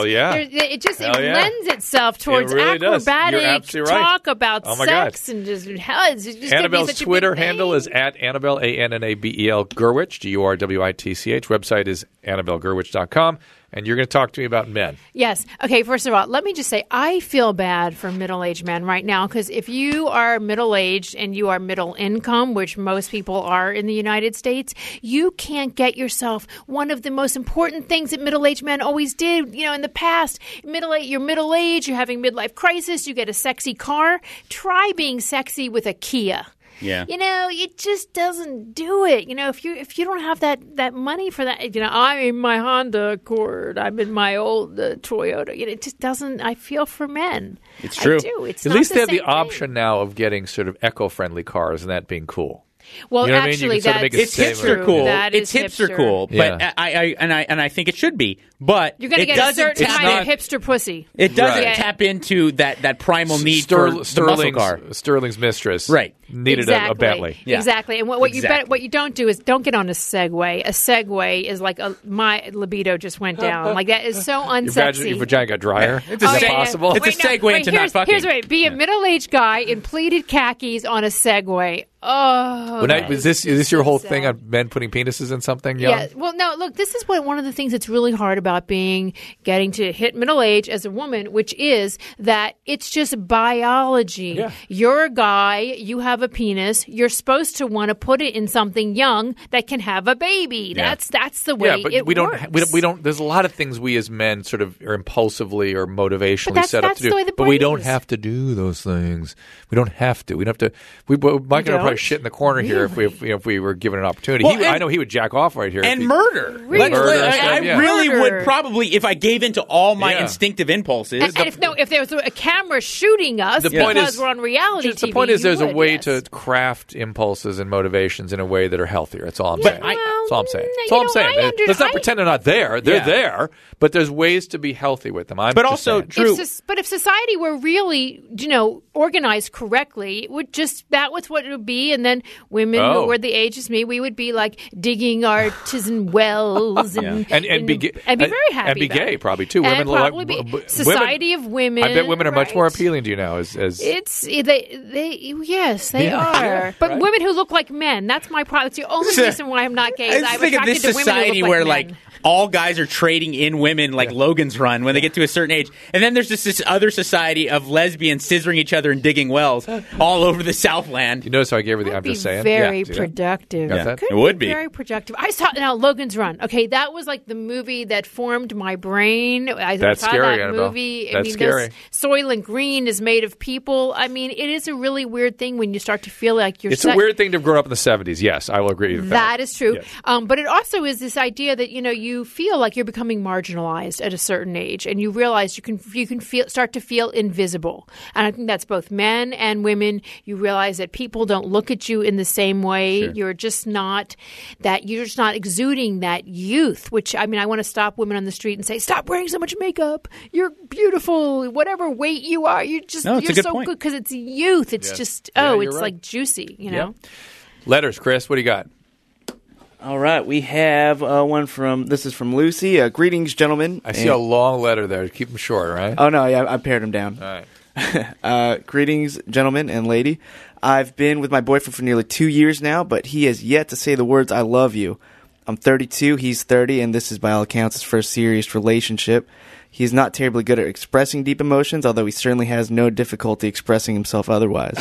Speaker 5: it lends itself towards acrobatic talk about sex and just
Speaker 2: Annabelle's Twitter handle is at Annabelle, Annabel Gurwitch, Gurwitch. Website is AnnabelleGurwitch.com. And you're going to talk to me about men.
Speaker 5: Yes. Okay, first of all, let me just say I feel bad for middle-aged men right now because if you are middle-aged and you are middle income, which most people are in the United States, you can't get yourself one of the most important things that middle-aged men always did, in the past. You're middle-aged, you're having midlife crisis, you get a sexy car. Try being sexy with a Kia.
Speaker 4: Yeah.
Speaker 5: It just doesn't do it. If you don't have that money for that, I'm in my Honda Accord, I'm in my old Toyota. It just doesn't. I feel for men.
Speaker 4: It's true.
Speaker 5: I do. It's
Speaker 2: At
Speaker 5: not
Speaker 2: least they have the
Speaker 5: same
Speaker 2: option
Speaker 5: thing.
Speaker 2: now of getting sort of eco-friendly cars and that being cool.
Speaker 5: Well,
Speaker 2: You know what I mean?
Speaker 5: actually,
Speaker 2: You can sort of make a
Speaker 4: It's hipster cool.
Speaker 5: That
Speaker 4: It's
Speaker 5: is
Speaker 4: hipster cool. But
Speaker 2: Yeah.
Speaker 4: I think it should be. But
Speaker 5: You're going to get a certain kind of hipster pussy.
Speaker 4: It doesn't
Speaker 5: Right.
Speaker 4: tap into that primal need for the muscle car.
Speaker 2: Sterling's mistress needed a Bentley.
Speaker 4: Yeah.
Speaker 5: Exactly. And what you don't do is don't get on a Segway. A Segway is like my libido just went down. Like that is so unsexy.
Speaker 2: Your vagina got drier. Is
Speaker 4: a
Speaker 2: that
Speaker 4: seg-
Speaker 2: possible?
Speaker 4: It's a segue into not fucking.
Speaker 5: Here's what. Be a middle-aged guy in pleated khakis on a Segway. Oh.
Speaker 2: Is this your whole thing on men putting penises in something young?
Speaker 5: Yeah. Well, no. Look, this is one of the things that's really hard about getting to hit middle age as a woman, which is that it's just biology.
Speaker 2: Yeah.
Speaker 5: You're a guy. You have a penis. You're supposed to want to put it in something young that can have a baby.
Speaker 2: Yeah.
Speaker 5: That's the way
Speaker 2: but
Speaker 5: it
Speaker 2: we
Speaker 5: works.
Speaker 2: don't. There's a lot of things we as men sort of are impulsively or motivationally
Speaker 5: But
Speaker 2: set up
Speaker 5: that's
Speaker 2: to do.
Speaker 5: the way the
Speaker 2: But we
Speaker 5: brain
Speaker 2: don't
Speaker 5: is.
Speaker 2: have to do those things. We don't have to. We don't have to. Mike and I are probably shit in the corner here if we were given an opportunity.
Speaker 4: Well,
Speaker 2: I know he would jack off right here.
Speaker 4: And murder.
Speaker 5: Really?
Speaker 4: I
Speaker 2: Yeah.
Speaker 4: really
Speaker 5: Murder.
Speaker 4: would probably, if I gave into all my
Speaker 2: Yeah.
Speaker 4: instinctive impulses.
Speaker 5: And if there was a camera shooting us
Speaker 2: The point
Speaker 5: because
Speaker 2: is-
Speaker 5: we're on reality
Speaker 2: Just
Speaker 5: TV,
Speaker 2: the point is,
Speaker 5: you
Speaker 2: there's a
Speaker 5: would,
Speaker 2: way
Speaker 5: yes.
Speaker 2: to craft impulses and motivations in a way that are healthier. That's all I'm saying.
Speaker 5: Well,
Speaker 2: That's all I'm saying. That's
Speaker 5: you
Speaker 2: all I'm
Speaker 5: know,
Speaker 2: saying. Let's not
Speaker 5: I-
Speaker 2: pretend they're not there. They're
Speaker 4: Yeah.
Speaker 2: there, but there's ways to be healthy with them. I'm
Speaker 4: But
Speaker 2: just
Speaker 4: also,
Speaker 2: saying.
Speaker 4: Drew,
Speaker 5: But if society were really, organized correctly, it would that was what it would be. And then women
Speaker 2: Oh.
Speaker 5: who were the age as me, we would be like digging artisan wells and
Speaker 2: and be
Speaker 5: and be very happy
Speaker 2: and be
Speaker 5: about
Speaker 2: gay
Speaker 5: it.
Speaker 2: probably too.
Speaker 5: And
Speaker 2: Women like
Speaker 5: probably be
Speaker 2: women-
Speaker 5: society of women.
Speaker 2: I bet women are much more
Speaker 5: right?
Speaker 2: appealing to you now. As
Speaker 5: It's yes, they
Speaker 2: Yeah.
Speaker 5: are.
Speaker 2: Yeah,
Speaker 5: But
Speaker 2: right.
Speaker 5: women who look like men. That's my problem. It's the only reason why I'm not gay.
Speaker 4: I
Speaker 5: Is
Speaker 4: just
Speaker 5: I'm
Speaker 4: think of
Speaker 5: attracted
Speaker 4: this
Speaker 5: to women who
Speaker 4: society
Speaker 5: look
Speaker 4: where
Speaker 5: like men.
Speaker 4: all guys are trading in women like Logan's Run when they get to a certain age, and then there's this other society of lesbians scissoring each other and digging wells all over the Southland.
Speaker 2: You notice how I gave her the
Speaker 5: Would
Speaker 2: I'm
Speaker 5: be
Speaker 2: just saying.
Speaker 5: very
Speaker 2: Yeah, see that?
Speaker 5: productive.
Speaker 2: Got that?
Speaker 5: Could
Speaker 4: It would be.
Speaker 5: very productive. I saw now Logan's Run. Okay, that was like the movie that formed my brain. I
Speaker 2: That's
Speaker 5: saw
Speaker 2: scary,
Speaker 5: that
Speaker 2: Annabelle.
Speaker 5: movie.
Speaker 2: That's scary.
Speaker 5: This Soylent Green is made of people. I mean, it is a really weird thing when you start to feel like you're.
Speaker 2: It's a weird thing to grow up in the 70s. Yes, I will agree with that.
Speaker 5: That is true.
Speaker 2: Yes.
Speaker 5: But it also is this idea that you feel like you're becoming marginalized at a certain age, and you realize you can start to feel invisible. And I think that's both men and women. You realize that people don't look at you in the same way.
Speaker 2: Sure.
Speaker 5: You're just not exuding that youth. Which I want to stop women on the street and say, "Stop wearing so much makeup. You're beautiful. Whatever weight you are, you're
Speaker 4: No, it's a
Speaker 5: you're
Speaker 4: good
Speaker 5: so
Speaker 4: point.
Speaker 5: good because it's youth. It's
Speaker 2: Yes.
Speaker 5: just
Speaker 2: Yeah, you're
Speaker 5: it's
Speaker 2: right.
Speaker 5: like juicy.
Speaker 2: Yep. Letters, Chris. What do you got?
Speaker 8: All right, we have one this is from Lucy. Greetings, gentlemen.
Speaker 2: I see a long letter there. Keep them short, right?
Speaker 8: Oh, no, yeah, I pared them down.
Speaker 2: All right.
Speaker 8: Greetings, gentlemen and lady. I've been with my boyfriend for nearly 2 years now, but he has yet to say the words, I love you. I'm 32, he's 30, and this is by all accounts his first serious relationship. He's not terribly good at expressing deep emotions, although he certainly has no difficulty expressing himself otherwise.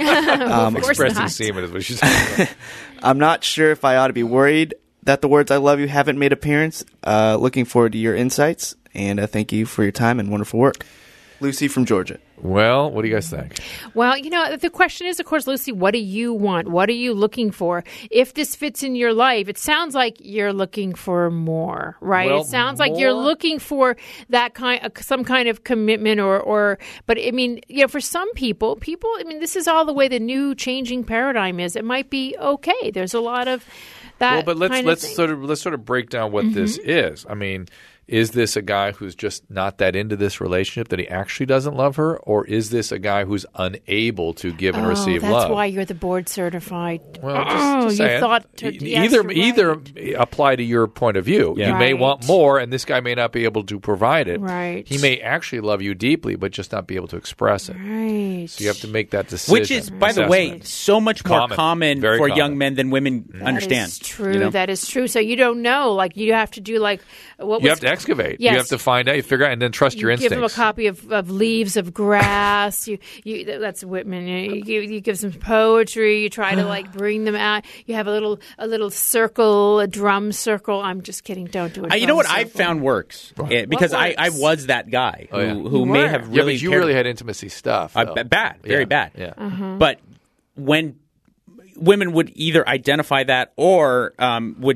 Speaker 5: Of course
Speaker 2: Expressing
Speaker 5: not.
Speaker 2: semen is what she's saying.
Speaker 8: I'm not sure if I ought to be worried that the words I love you haven't made appearance. Looking forward to your insights, and thank you for your time and wonderful work. Lucy from Georgia.
Speaker 2: Well, what do you guys think?
Speaker 5: Well, the question is, of course, Lucy, what do you want? What are you looking for? If this fits in your life, it sounds like you're looking for more, right?
Speaker 2: Well,
Speaker 5: it sounds like you're
Speaker 2: more-
Speaker 5: looking for that some kind of commitment but I mean, for some people, this is all the way the new changing paradigm is. It might be okay. There's a lot of that.
Speaker 2: Well, but
Speaker 5: kind
Speaker 2: let's
Speaker 5: of thing.
Speaker 2: sort of break down what this is. I mean, is this a guy who's just not that into this relationship that he actually doesn't love her, or is this a guy who's unable to give and receive
Speaker 5: that's
Speaker 2: love?
Speaker 5: why you're the board certified.
Speaker 2: Well, just
Speaker 5: you
Speaker 2: saying.
Speaker 5: thought yes, you're
Speaker 2: either
Speaker 5: right.
Speaker 2: apply to your point of view.
Speaker 4: Yeah.
Speaker 2: You may
Speaker 5: Right.
Speaker 2: want more, and this guy may not be able to provide it.
Speaker 5: Right.
Speaker 2: He may actually love you deeply, but just not be able to express it.
Speaker 5: Right.
Speaker 2: So you have to make that decision.
Speaker 4: Which is, by the way,
Speaker 2: Assessment.
Speaker 4: so much more
Speaker 2: Common.
Speaker 4: common
Speaker 2: Very
Speaker 4: for
Speaker 2: common.
Speaker 4: young men than women understand.
Speaker 5: That is true.
Speaker 4: you know?
Speaker 5: That is true. So you don't know. Like you have to do what
Speaker 2: you have to excavate.
Speaker 5: Yes.
Speaker 2: You have to find out. You figure out, and then trust your
Speaker 5: give them a
Speaker 2: instincts.
Speaker 5: copy of Leaves of Grass. That's Whitman. You give some poetry. You try to bring them out. You have a little circle, a drum circle. I'm just kidding. Don't do it.
Speaker 4: You know what I've found works? Because
Speaker 5: What
Speaker 4: I
Speaker 5: works?
Speaker 4: was that guy
Speaker 2: Oh, yeah.
Speaker 4: who
Speaker 5: You
Speaker 4: may
Speaker 5: were.
Speaker 4: have
Speaker 2: Yeah,
Speaker 4: really
Speaker 2: but you
Speaker 4: cared-
Speaker 2: really had intimacy stuff. though.
Speaker 4: bad, very
Speaker 2: Yeah.
Speaker 4: bad.
Speaker 2: Yeah.
Speaker 5: Uh-huh.
Speaker 4: But when women would either identify that or would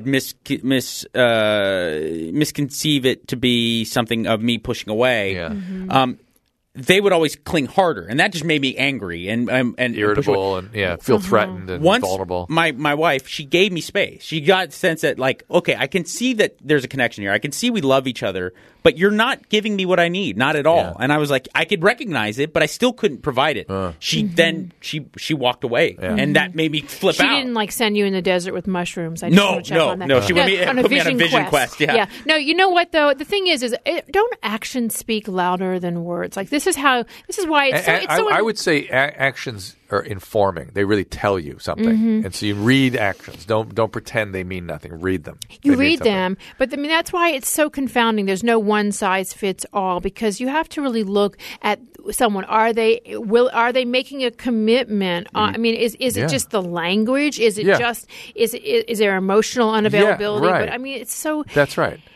Speaker 4: misconceive it to be something of me pushing away,
Speaker 2: Yeah.
Speaker 4: they would always cling harder, and that just made me angry and push away.
Speaker 2: Irritable and feel threatened and
Speaker 4: Once
Speaker 2: vulnerable.
Speaker 4: my wife, she gave me space. She got the sense that okay, I can see that there's a connection here. I can see we love each other, but you're not giving me what I need, not at all.
Speaker 2: Yeah.
Speaker 4: And I was like, I could recognize it, but I still couldn't provide it. She then she walked away, and that made me flip
Speaker 5: She
Speaker 4: out.
Speaker 5: didn't send you in the desert with mushrooms. I just
Speaker 4: No,
Speaker 5: want to check
Speaker 4: no,
Speaker 5: on that.
Speaker 4: no. She put me
Speaker 5: on
Speaker 4: on a vision quest, yeah.
Speaker 5: No, you know what though? The thing is don't actions speak louder than words? Like this is why it's so.
Speaker 2: I would say actions are informing. They really tell you something,
Speaker 5: Mm-hmm.
Speaker 2: and so you read actions. Don't pretend they mean nothing. Read them.
Speaker 5: You
Speaker 2: They mean
Speaker 5: read
Speaker 2: something.
Speaker 5: them, but that's why it's so confounding. There's no one size fits all because you have to really look at someone. Are they making a commitment? I mean, is
Speaker 2: Yeah.
Speaker 5: it just the language? Is it
Speaker 2: Yeah.
Speaker 5: just is there emotional unavailability?
Speaker 2: right.
Speaker 5: But I mean, it's so.
Speaker 2: That's right.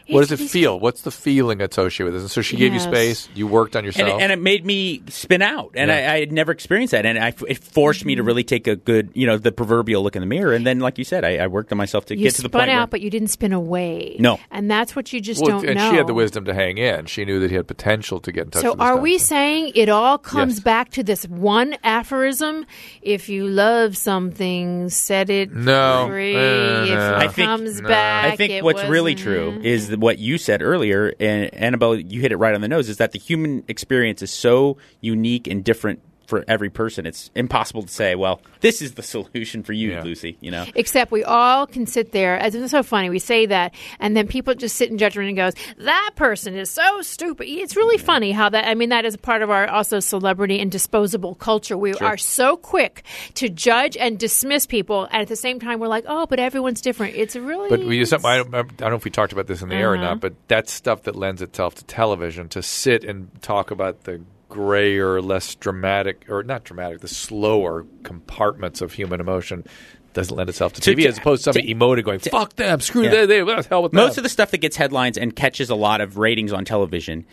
Speaker 2: What does it feel? What's the feeling associated with this? So she gave you
Speaker 5: Yes.
Speaker 2: space. You worked on yourself.
Speaker 4: And it made me spin out, and
Speaker 2: Yeah.
Speaker 4: I had never experienced that, and it forced me to really take a good, the proverbial look in the mirror. And then, like you said, I worked on myself to
Speaker 5: You
Speaker 4: get to the
Speaker 5: spun
Speaker 4: point
Speaker 5: out,
Speaker 4: where
Speaker 5: but you didn't spin away.
Speaker 4: No.
Speaker 5: And that's what you just
Speaker 2: Well,
Speaker 5: don't
Speaker 2: and
Speaker 5: know.
Speaker 2: she had the wisdom to hang in. She knew that he had potential to get in touch
Speaker 5: So
Speaker 2: with this
Speaker 5: are
Speaker 2: guy.
Speaker 5: we saying it all comes
Speaker 2: Yes.
Speaker 5: back to this one aphorism? If you love something, set it
Speaker 2: No.
Speaker 5: free.
Speaker 2: No.
Speaker 5: If
Speaker 2: I
Speaker 5: it
Speaker 4: think-
Speaker 5: comes
Speaker 2: no.
Speaker 5: back,
Speaker 4: I think
Speaker 5: it
Speaker 4: what's really
Speaker 5: wasn't.
Speaker 4: true is that what you said earlier, and Annabelle, you hit it right on the nose, is that the human experience is so unique and different for every person. It's impossible to say, well, this is the solution for you,
Speaker 2: Yeah.
Speaker 4: Lucy.
Speaker 5: Except we all can sit there. It's so funny. We say that, and then people just sit in judgment and goes, "That person is so stupid." It's really funny how that. I mean, that is part of our also celebrity and disposable culture. We are so quick to judge and dismiss people, and at the same time, we're like, "Oh, but everyone's different." It's really.
Speaker 2: But I don't know if we talked about this in the air or not, but that's stuff that lends itself to television, to sit and talk about the grayer, less dramatic, or not dramatic, the slower compartments of human emotion doesn't lend itself to TV, as opposed to somebody emoting going, fuck them, screw them, what the hell with them.
Speaker 4: Most of the stuff that gets headlines and catches a lot of ratings on television,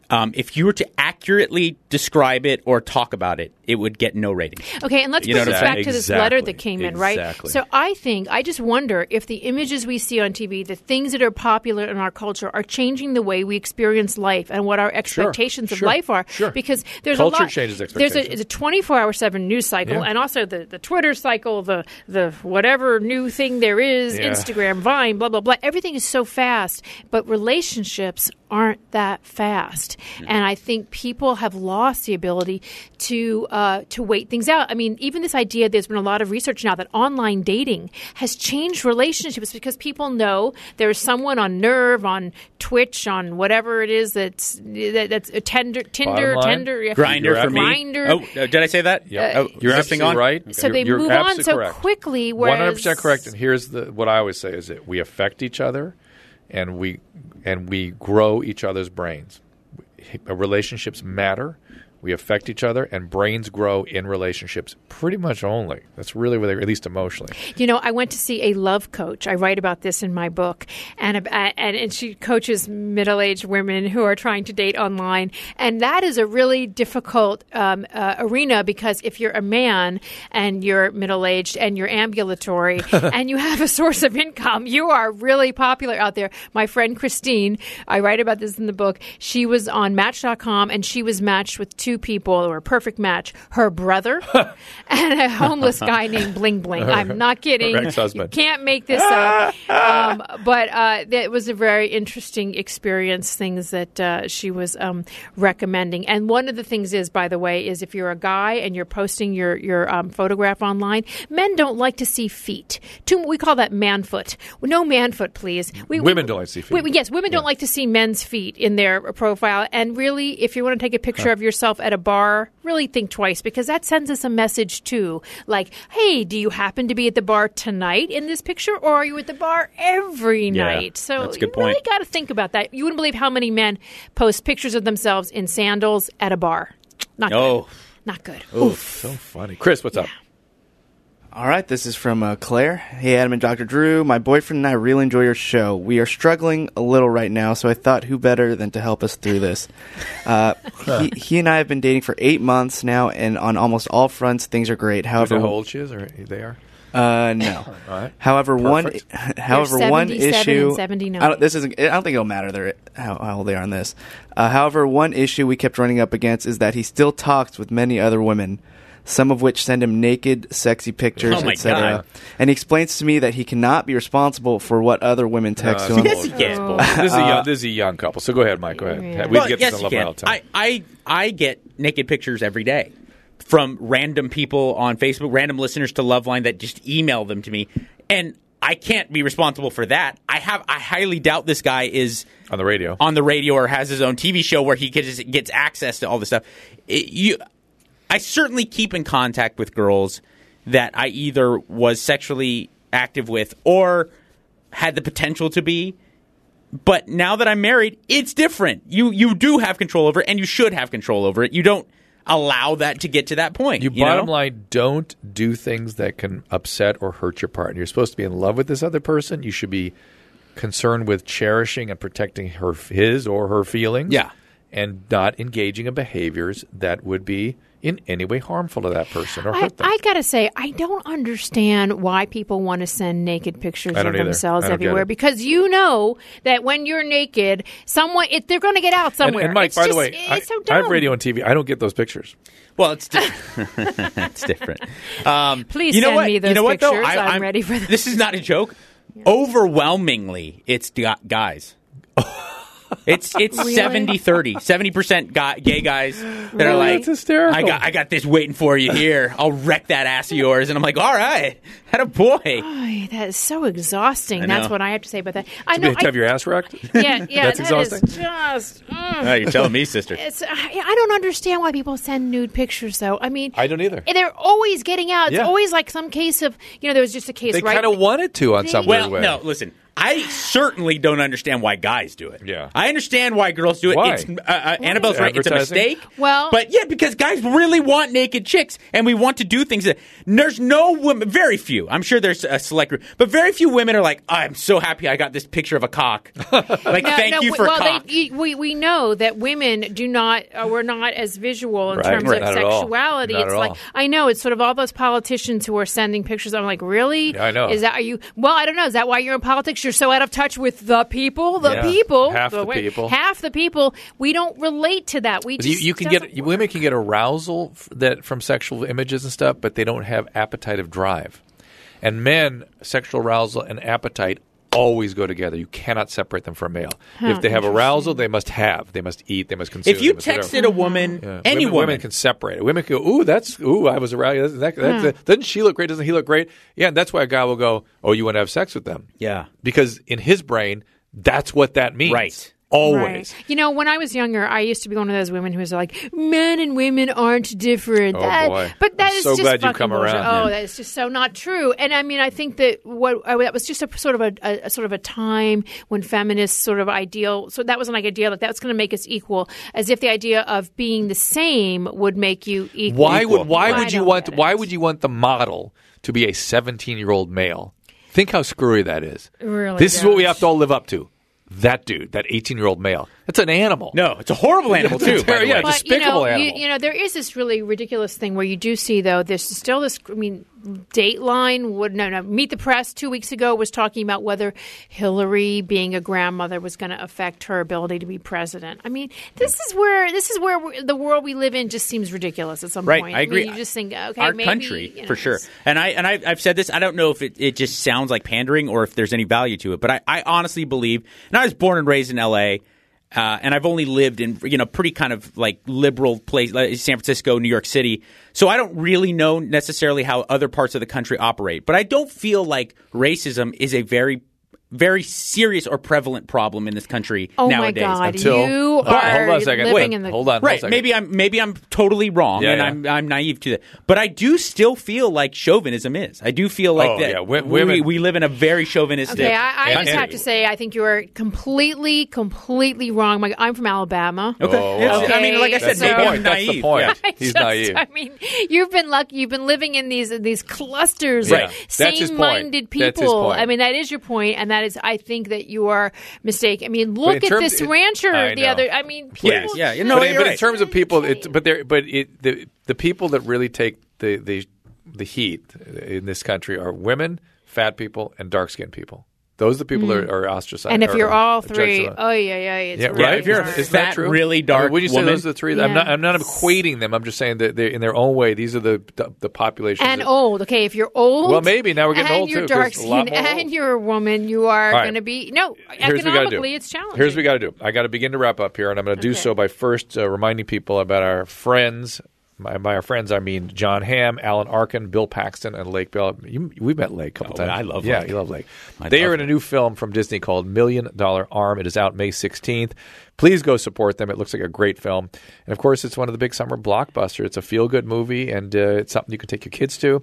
Speaker 4: if you were to accurately describe it or talk about it, it would get no rating.
Speaker 5: Okay, and let's
Speaker 4: You
Speaker 5: bring
Speaker 4: know
Speaker 5: this
Speaker 4: what I'm
Speaker 5: back to this
Speaker 2: saying?
Speaker 5: letter
Speaker 2: Exactly.
Speaker 5: that came in, right?
Speaker 2: Exactly.
Speaker 5: So I just wonder if the images we see on TV, the things that are popular in our culture, are changing the way we experience life and what our expectations of
Speaker 2: Sure.
Speaker 5: life are.
Speaker 2: Sure.
Speaker 5: Because there's
Speaker 2: Culture
Speaker 5: a lot.
Speaker 2: changes
Speaker 5: There's
Speaker 2: expectations.
Speaker 5: a 24/7 news cycle,
Speaker 2: Yeah.
Speaker 5: and also the Twitter cycle, the whatever new thing there is,
Speaker 2: Yeah.
Speaker 5: Instagram, Vine, blah blah blah. Everything is so fast, but relationships aren't that fast, and I think people have lost the ability to wait things out. I mean, even this idea, there's been a lot of research now that online dating has changed relationships because people know there's someone on Nerve, on Twitch, on whatever it is that's a Tinder,
Speaker 2: Bottom line,
Speaker 5: yeah.
Speaker 4: Grinder for me.
Speaker 5: Grindr.
Speaker 4: Oh, did I say that?
Speaker 2: Yeah. You're
Speaker 4: is this thing
Speaker 2: absolutely
Speaker 4: on?
Speaker 2: right.
Speaker 5: So they
Speaker 2: You're
Speaker 5: move on
Speaker 2: absolutely
Speaker 5: so
Speaker 2: correct.
Speaker 5: quickly. Whereas
Speaker 2: 100% correct. And here's what I always say is that we affect each other, and we grow each other's brains. Relationships matter. We affect each other, and brains grow in relationships pretty much only. That's really where they, at least emotionally.
Speaker 5: You know, I went to see a love coach. I write about this in my book, and she coaches middle-aged women who are trying to date online, and that is a really difficult arena because if you're a man and you're middle-aged and you're ambulatory and you have a source of income, you are really popular out there. My friend Christine, I write about this in the book. She was on Match.com, and she was matched with two people who were a perfect match: her brother and a homeless guy named Bling Bling. I'm not kidding.
Speaker 2: Her ex-husband.
Speaker 5: You can't make this up. But that was a very interesting experience, things that she was recommending. And one of the things is, by the way, is if you're a guy and you're posting your photograph online, men don't like to see feet. We call that man foot. No man foot, please.
Speaker 2: Women don't like to see feet.
Speaker 5: Yes, women don't like to see men's feet in their profile. And really, if you want to take a picture of yourself at a bar, really think twice, because that sends us a message too. Like, hey, do you happen to be at the bar tonight in this picture, or are you at the bar every night? So
Speaker 4: that's a good
Speaker 5: you really
Speaker 4: point.
Speaker 5: got to think about that. You wouldn't believe how many men post pictures of themselves in sandals at a bar. Not good. Not good. Oof.
Speaker 2: So funny. Chris, what's up?
Speaker 8: All right, this is from Claire. Hey, Adam and Dr. Drew. My boyfriend and I really enjoy your show. We are struggling a little right now, so I thought who better than to help us through this. He and I have been dating for 8 months now, and on almost all fronts, things are great.
Speaker 2: Do you
Speaker 8: However,
Speaker 2: know how old she is, or they are?
Speaker 8: No.
Speaker 2: All right.
Speaker 8: However, one
Speaker 5: They're 77
Speaker 8: issue.
Speaker 5: and 79.
Speaker 8: I don't think it'll matter how old they are on this. However, one issue we kept running up against is that he still talks with many other women, some of which send him naked, sexy pictures,
Speaker 4: Oh my
Speaker 8: etc.
Speaker 4: God.
Speaker 8: And he explains to me that he cannot be responsible for what other women text to him.
Speaker 4: Yes, he can.
Speaker 2: This is a young couple. So go ahead, Mike. Go ahead.
Speaker 5: Yeah.
Speaker 2: We
Speaker 4: Well,
Speaker 2: get
Speaker 4: yes,
Speaker 2: this
Speaker 4: you
Speaker 2: on Love
Speaker 4: can.
Speaker 2: all the time.
Speaker 4: I get naked pictures every day from random people on Facebook, random listeners to Loveline that just email them to me, and I can't be responsible for that. I highly doubt this guy is
Speaker 2: On the radio.
Speaker 4: or has his own TV show where he gets access to all this stuff. I certainly keep in contact with girls that I either was sexually active with or had the potential to be. But now that I'm married, it's different. You do have control over it, and you should have control over it. You don't allow that to get to that point.
Speaker 2: Bottom line, don't do things that can upset or hurt your partner. You're supposed to be in love with this other person. You should be concerned with cherishing and protecting his or her feelings.
Speaker 4: Yeah.
Speaker 2: And not engaging in behaviors that would be in any way harmful to that person or hurt them.
Speaker 5: I gotta say, I don't understand why people want to send naked pictures
Speaker 2: I
Speaker 5: of
Speaker 2: don't either.
Speaker 5: themselves
Speaker 2: I don't get
Speaker 5: everywhere.
Speaker 2: it.
Speaker 5: Because you know that when you're naked, they're going to get out somewhere.
Speaker 2: And Mike,
Speaker 5: It's
Speaker 2: by
Speaker 5: just-
Speaker 2: the way,
Speaker 5: it's so
Speaker 2: I have
Speaker 5: dumb.
Speaker 2: radio and TV. I don't get those pictures.
Speaker 4: Well, it's different. It's different.
Speaker 5: Please
Speaker 4: you know
Speaker 5: send
Speaker 4: what?
Speaker 5: me those
Speaker 4: you know what, though?
Speaker 5: pictures. I'm ready for
Speaker 4: This is not a joke. Overwhelmingly, it's guys. It's
Speaker 5: Really?
Speaker 4: 70-30. 70% gay guys that are
Speaker 5: Really?
Speaker 4: like,
Speaker 2: That's hysterical.
Speaker 4: I got this waiting for you here. I'll wreck that ass of yours. And I'm like, all right, had a boy.
Speaker 5: Ay, that is so exhausting.
Speaker 4: I know.
Speaker 5: That's what I have to say about that. I know.
Speaker 2: To have your ass wrecked?
Speaker 5: Yeah,
Speaker 2: That's
Speaker 5: that is
Speaker 2: exhausting.
Speaker 5: just.
Speaker 4: Oh, you're telling me, sister.
Speaker 5: I don't understand why people send nude pictures, though. I mean,
Speaker 2: I don't either.
Speaker 5: They're always getting out. It's
Speaker 2: Yeah.
Speaker 5: always like some case of, there was just a case,
Speaker 2: They
Speaker 5: right?
Speaker 2: kind of wanted to on some
Speaker 4: Well,
Speaker 2: weird way.
Speaker 4: no, listen. I certainly don't understand why guys do it.
Speaker 2: Yeah.
Speaker 4: I understand why girls do it.
Speaker 2: Why?
Speaker 4: It's, Annabelle's right. It's a
Speaker 2: Advertising?
Speaker 4: mistake.
Speaker 5: Well-
Speaker 4: but yeah, because guys really want naked chicks, and we want to do things that there's no women. Very few. I'm sure there's a select group, but very few women are like, I'm so happy I got this picture of a cock. Like, thank you for cock.
Speaker 5: We know that women do not. We're not as visual in
Speaker 2: Right.
Speaker 5: terms
Speaker 2: Right.
Speaker 5: of
Speaker 2: Not at all.
Speaker 5: sexuality.
Speaker 2: Not
Speaker 5: It's
Speaker 2: at
Speaker 5: like
Speaker 2: all.
Speaker 5: I know it's sort of all those politicians who are sending pictures. I'm like, really?
Speaker 2: Yeah, I know.
Speaker 5: Is that are you? Well, I don't know. Is that why you're in politics? You're so out of touch with the people. The
Speaker 2: Yeah.
Speaker 5: people.
Speaker 2: Half the people.
Speaker 5: Half the people. We don't relate to that. We just
Speaker 2: You can
Speaker 5: doesn't
Speaker 2: get
Speaker 5: work.
Speaker 2: women can get arousal from sexual images and stuff, but they don't have appetite of drive. And men, sexual arousal and appetite always go together. You cannot separate them from male. If they have arousal, they must eat, they must consume.
Speaker 4: If you
Speaker 2: they must whatever.
Speaker 4: texted a woman,
Speaker 2: Yeah.
Speaker 4: any
Speaker 2: women can separate it. Women can go, I was aroused. Doesn't she look great? Doesn't he look great? Yeah, and that's why a guy will go, oh, you want to have sex with them?
Speaker 4: Yeah.
Speaker 2: Because in his brain, that's what that means.
Speaker 4: Right.
Speaker 2: Always.
Speaker 5: Right. When I was younger, I used to be one of those women who was like, men and women aren't different.
Speaker 2: Oh, boy.
Speaker 5: But that
Speaker 2: I'm
Speaker 5: is
Speaker 2: so
Speaker 5: just
Speaker 2: glad you've
Speaker 5: fucking
Speaker 2: come
Speaker 5: bullshit.
Speaker 2: around.
Speaker 5: Oh,
Speaker 2: Yeah.
Speaker 5: that is just so not true. And I mean, I think that that was just a sort of a time when feminists sort of ideal. So that was an idea that that's going to make us equal, as if the idea of being the same would make you equal.
Speaker 2: Why would
Speaker 5: I
Speaker 2: you
Speaker 5: don't
Speaker 2: want
Speaker 5: get it.
Speaker 2: why would you want the model to be a 17-year-old male? Think how screwy that is.
Speaker 5: Really
Speaker 2: This is what we
Speaker 5: does.
Speaker 2: have to all live up to. That dude, that 18-year-old male. That's an animal.
Speaker 4: No, it's a horrible animal, too. by the
Speaker 2: Yeah,
Speaker 4: way.
Speaker 2: it's despicable animal.
Speaker 5: You know, there is this really ridiculous thing where you do see, though, there's still this, Dateline Meet the Press 2 weeks ago was talking about whether Hillary being a grandmother was going to affect her ability to be president. I mean, this is where the world we live in just seems ridiculous at some
Speaker 4: Right,
Speaker 5: point.
Speaker 4: I agree.
Speaker 5: mean, you just think, okay,
Speaker 4: Our
Speaker 5: maybe,
Speaker 4: country, for sure.
Speaker 5: it's-
Speaker 4: And I've said this. I don't know if it just sounds like pandering or if there's any value to it. But I honestly believe, and I was born and raised in L.A., and I've only lived in pretty kind of like liberal place, like San Francisco, New York City. So I don't really know necessarily how other parts of the country operate. But I don't feel like racism is a very, very serious or prevalent problem in this country
Speaker 5: Oh
Speaker 4: nowadays.
Speaker 5: my God,
Speaker 2: Until-
Speaker 5: you
Speaker 2: Hold
Speaker 5: are
Speaker 2: on a second.
Speaker 5: living
Speaker 2: Wait,
Speaker 5: in the
Speaker 2: hold on.
Speaker 4: Right,
Speaker 2: Hold on a second.
Speaker 4: maybe I'm totally wrong,
Speaker 2: Yeah,
Speaker 4: and
Speaker 2: yeah.
Speaker 4: I'm naive to that. But I do still feel like chauvinism is. I do feel like
Speaker 2: Oh,
Speaker 4: that.
Speaker 2: yeah, women-
Speaker 4: we live in a very chauvinistic.
Speaker 5: Okay, I just
Speaker 2: country.
Speaker 5: have to say, I think you are completely wrong. I'm from Alabama.
Speaker 4: Okay.
Speaker 2: Oh,
Speaker 4: It's-
Speaker 2: wow.
Speaker 4: I mean, like I said,
Speaker 2: That's the
Speaker 4: maybe
Speaker 2: point.
Speaker 4: I'm
Speaker 2: That's
Speaker 4: naive.
Speaker 2: the point.
Speaker 4: Yeah.
Speaker 2: He's naive.
Speaker 5: I mean, you've been lucky. You've been living in these clusters
Speaker 2: Right.
Speaker 5: of
Speaker 2: That's his point.
Speaker 5: same-minded people.
Speaker 2: That's his point.
Speaker 5: I mean, that is your point, and that is, I think that you are mistaken. I mean,
Speaker 2: in
Speaker 5: look at
Speaker 2: terms-
Speaker 5: this rancher.
Speaker 2: I
Speaker 5: The
Speaker 2: know.
Speaker 5: other. I mean,
Speaker 4: Yes,
Speaker 5: people
Speaker 4: yeah.
Speaker 5: just-
Speaker 4: No,
Speaker 2: but
Speaker 4: you're
Speaker 2: in
Speaker 4: right.
Speaker 2: terms of people, the people that really take the heat in this country are women, fat people, and dark skinned people. Those are the people that are ostracized.
Speaker 5: And if
Speaker 2: or-
Speaker 5: you're all
Speaker 2: or
Speaker 5: three,
Speaker 2: judged.
Speaker 5: it's
Speaker 2: Yeah,
Speaker 5: really
Speaker 2: right.
Speaker 4: if you're a
Speaker 5: hard.
Speaker 2: Is that
Speaker 4: fat,
Speaker 2: true?
Speaker 4: really dark
Speaker 2: I mean, when you say
Speaker 4: woman-
Speaker 2: those are the three,
Speaker 5: Yeah.
Speaker 2: I'm not equating them. I'm just saying that in their own way, these are the population.
Speaker 5: And old. Okay, if you're old,
Speaker 2: Well, maybe now we're getting
Speaker 5: and
Speaker 2: old,
Speaker 5: you're
Speaker 2: too, 'cause
Speaker 5: dark
Speaker 2: a lot
Speaker 5: skinned,
Speaker 2: more old.
Speaker 5: and you're a woman, you are
Speaker 2: right.
Speaker 5: going to be no
Speaker 2: Here's what we gotta do.
Speaker 5: economically. It's challenging.
Speaker 2: Here's what we got to do. I got to begin to wrap up here, and I'm going to do
Speaker 5: Okay.
Speaker 2: so by first reminding people about our friends. By our friends, I mean John Hamm, Alan Arkin, Bill Paxton, and Lake Bell. We've met Lake a couple times.
Speaker 4: I love
Speaker 2: Yeah,
Speaker 4: Lake.
Speaker 2: you love Lake.
Speaker 4: I
Speaker 2: They
Speaker 4: love
Speaker 2: are in a new film from Disney called $1 Million Arm. It is out May 16th. Please go support them. It looks like a great film. And, of course, it's one of the big summer blockbusters. It's a feel-good movie, and it's something you can take your kids to.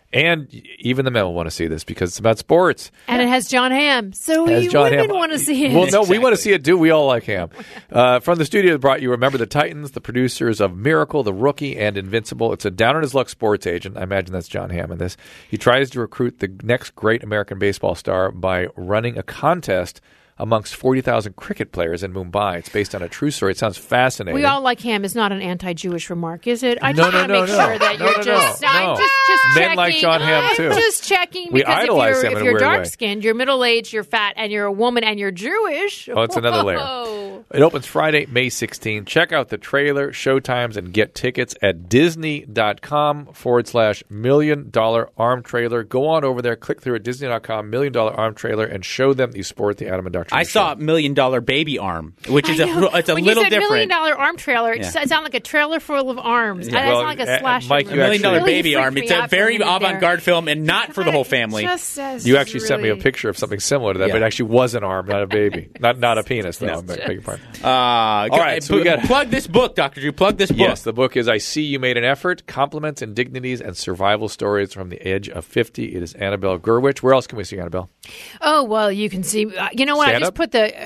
Speaker 2: And even the men will want to see this because it's about sports.
Speaker 5: And it has John Hamm. So
Speaker 2: Has John
Speaker 5: women
Speaker 2: Hamm.
Speaker 5: want to see it.
Speaker 2: Well, no, we want to see it, too. We all like Hamm. From the studio that brought you Remember the Titans, the producers of Miracle, The Rookie, and Invincible. It's a down-on-his-luck sports agent. I imagine that's John Hamm in this. He tries to recruit the next great American baseball star by running a contest amongst 40,000 cricket players in Mumbai. It's based on a true story. It sounds fascinating.
Speaker 5: We all like Hamm is not an anti-Jewish remark, is it? I
Speaker 2: No,
Speaker 5: just
Speaker 2: no,
Speaker 5: want to
Speaker 2: no,
Speaker 5: make
Speaker 2: no.
Speaker 5: sure that
Speaker 2: No,
Speaker 5: you're
Speaker 2: no,
Speaker 5: just.
Speaker 2: no.
Speaker 5: I'm just
Speaker 2: Men
Speaker 5: checking.
Speaker 2: like John Hamm, too.
Speaker 5: I'm just checking
Speaker 2: We
Speaker 5: because
Speaker 2: idolize him
Speaker 5: if
Speaker 2: in a
Speaker 5: you're
Speaker 2: weird way.
Speaker 5: dark-skinned, you're middle-aged, you're fat, and you're a woman, and you're Jewish.
Speaker 2: Oh, it's another layer.
Speaker 5: Whoa.
Speaker 2: It opens Friday, May 16. Check out the trailer, showtimes, and get tickets at Disney.com/$1 million arm trailer. Go on over there, click through at Disney.com, $1 million arm trailer, and show them you support the Adam and Dr.
Speaker 4: I
Speaker 2: Drew
Speaker 4: saw
Speaker 2: show.
Speaker 4: $1 million baby arm, which is
Speaker 5: I know.
Speaker 4: it's a
Speaker 5: when
Speaker 4: little
Speaker 5: you said
Speaker 4: different.
Speaker 5: $1 million arm trailer, it sounded like a trailer full of arms.
Speaker 4: Yeah.
Speaker 5: It
Speaker 2: Well,
Speaker 5: sounded like a slasher.
Speaker 2: Mike, you
Speaker 4: $1 million
Speaker 2: actually-
Speaker 4: baby
Speaker 5: Really
Speaker 4: arm.
Speaker 5: freaked
Speaker 4: It's
Speaker 5: me
Speaker 4: a
Speaker 5: out for a
Speaker 4: very
Speaker 5: minute there.
Speaker 4: avant-garde film and not for the whole family.
Speaker 2: You actually sent me a picture of something similar to that,
Speaker 4: Yeah.
Speaker 2: but it actually was an arm, not a baby. not a penis, though.
Speaker 4: No.
Speaker 2: I beg your pardon.
Speaker 4: All
Speaker 2: right, so we got-
Speaker 4: plug this book, Dr. Drew. Plug this book.
Speaker 2: Yes, the book is I See You Made an Effort, Compliments, Indignities, and Survival Stories from the Edge of 50. It is Annabelle Gurwitch. Where else can we see Annabelle?
Speaker 5: Oh, well, you can see. You know what?
Speaker 2: Stand
Speaker 5: I just
Speaker 2: up?
Speaker 5: put the.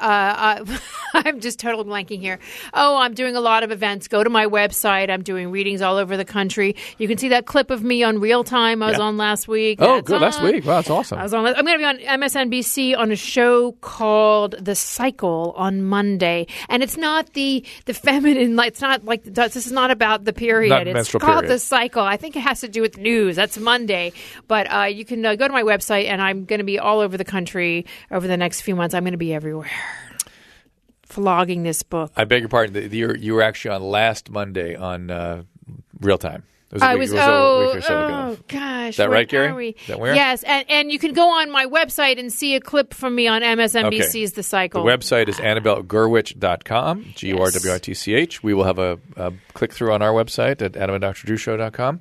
Speaker 5: I'm just totally blanking here. Oh, I'm doing a lot of events. Go to my website. I'm doing readings all over the country. You can see that clip of me on Real Time I was on last week.
Speaker 2: Oh,
Speaker 5: That's
Speaker 2: good. Last
Speaker 5: on.
Speaker 2: week. Wow, that's awesome.
Speaker 5: I was on. I'm going to be on MSNBC on a show called The Cycle on Monday, and it's not the feminine. It's not like this is not about the period.
Speaker 2: Not
Speaker 5: It's
Speaker 2: menstrual
Speaker 5: called
Speaker 2: period.
Speaker 5: The Cycle. I think it has to do with news. That's Monday, but you can go to my website, and I'm going to be all over the country over the next few months. I'm going to be everywhere, vlogging this book.
Speaker 2: I beg your pardon. You were actually on last Monday on Real Time. It was a
Speaker 5: I
Speaker 2: week-
Speaker 5: was
Speaker 2: it was a week or so ago.
Speaker 5: gosh,
Speaker 2: Is that
Speaker 5: where
Speaker 2: right, Gary?
Speaker 5: are we?
Speaker 2: Is that where?
Speaker 5: Yes, and you can go on my website and see a clip from me on MSNBC's
Speaker 2: Okay.
Speaker 5: The Cycle.
Speaker 2: The website is AnnabelleGurwitch.com, GURWITCH. We will have a click-through on our website at AdamandDrDrewShow.com.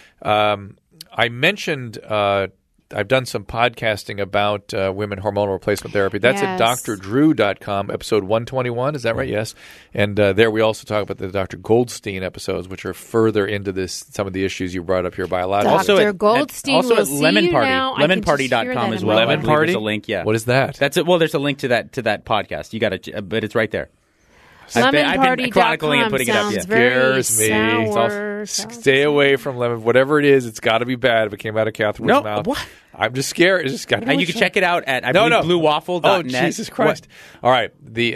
Speaker 2: I mentioned I've done some podcasting about women hormonal replacement therapy. That's at
Speaker 5: Yes.
Speaker 2: drdrew.com, episode 121. Is that right? Yes. And there we also talk about the Dr. Goldstein episodes, which are further into some of the issues you brought up here biologically.
Speaker 4: Also
Speaker 5: Dr.
Speaker 4: at-
Speaker 5: Goldstein
Speaker 4: also
Speaker 5: will
Speaker 4: at
Speaker 5: see
Speaker 4: Lemon
Speaker 5: you
Speaker 4: Party.
Speaker 5: now. I can just hear
Speaker 4: LemonParty.com
Speaker 5: that
Speaker 4: as
Speaker 5: in
Speaker 4: well.
Speaker 5: my
Speaker 4: I
Speaker 2: Lemon
Speaker 4: believe
Speaker 2: Party?
Speaker 4: there's a link. Yeah.
Speaker 2: What is that?
Speaker 4: That's it. Well, there's a link to that podcast. You got to, but it's right there. I've been chronicling and putting it up.
Speaker 5: Sounds
Speaker 4: Yeah.
Speaker 5: very
Speaker 2: Scares me. It's all-
Speaker 5: sour.
Speaker 2: Stay away from lemon. Whatever it is, it's got to be bad if it came out of Catherine's
Speaker 4: No,
Speaker 2: mouth.
Speaker 4: what?
Speaker 2: I'm just scared. It's just got to be.
Speaker 4: And you can check it out at
Speaker 2: No.
Speaker 4: bluewaffle.net.
Speaker 2: Oh, Jesus Christ. All right.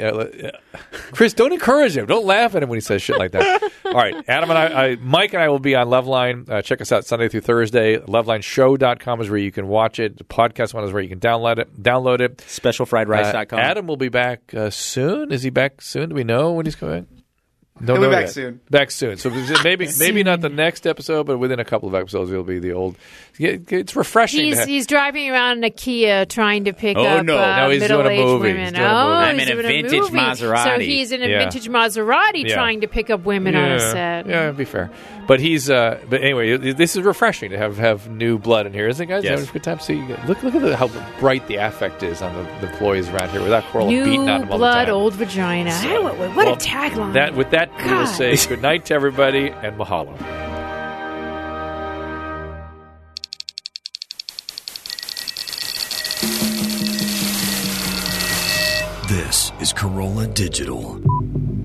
Speaker 2: Chris, don't encourage him. Don't laugh at him when he says shit like that. All right. Adam and Mike and I will be on Loveline. Check us out Sunday through Thursday. LovelineShow.com is where you can watch it. The podcast one is where you can download it.
Speaker 4: SpecialFriedRice.com.
Speaker 2: Adam will be back soon. Is he back soon? Do we know when he's coming?
Speaker 8: He'll be
Speaker 2: know
Speaker 8: back
Speaker 2: yet.
Speaker 8: soon.
Speaker 2: Back soon. So maybe not the next episode, but within a couple of episodes, it'll be the old. It's refreshing.
Speaker 5: He's driving around in a Kia trying to pick
Speaker 4: Oh,
Speaker 5: up
Speaker 4: no.
Speaker 2: No, he's doing a
Speaker 5: middle-aged
Speaker 2: movie.
Speaker 5: women.
Speaker 2: He's doing a movie.
Speaker 4: I'm
Speaker 5: he's
Speaker 4: in a
Speaker 5: doing
Speaker 4: vintage
Speaker 5: movie.
Speaker 4: Maserati.
Speaker 5: So he's in a
Speaker 2: Yeah.
Speaker 5: vintage Maserati
Speaker 2: Yeah.
Speaker 5: trying to pick up women on a set.
Speaker 2: Yeah, it'd be fair. But he's. But anyway, this is refreshing to have new blood in here, isn't it, guys?
Speaker 4: Yes.
Speaker 2: Having a good time. See, look at how bright the affect is on the employees around here without Corolla beating
Speaker 5: New
Speaker 2: on them all the
Speaker 5: blood,
Speaker 2: time.
Speaker 5: old vagina. What
Speaker 2: Well,
Speaker 5: a tagline.
Speaker 2: With that, we will
Speaker 5: God.
Speaker 2: say good night to everybody and mahalo.
Speaker 3: This is Corolla Digital.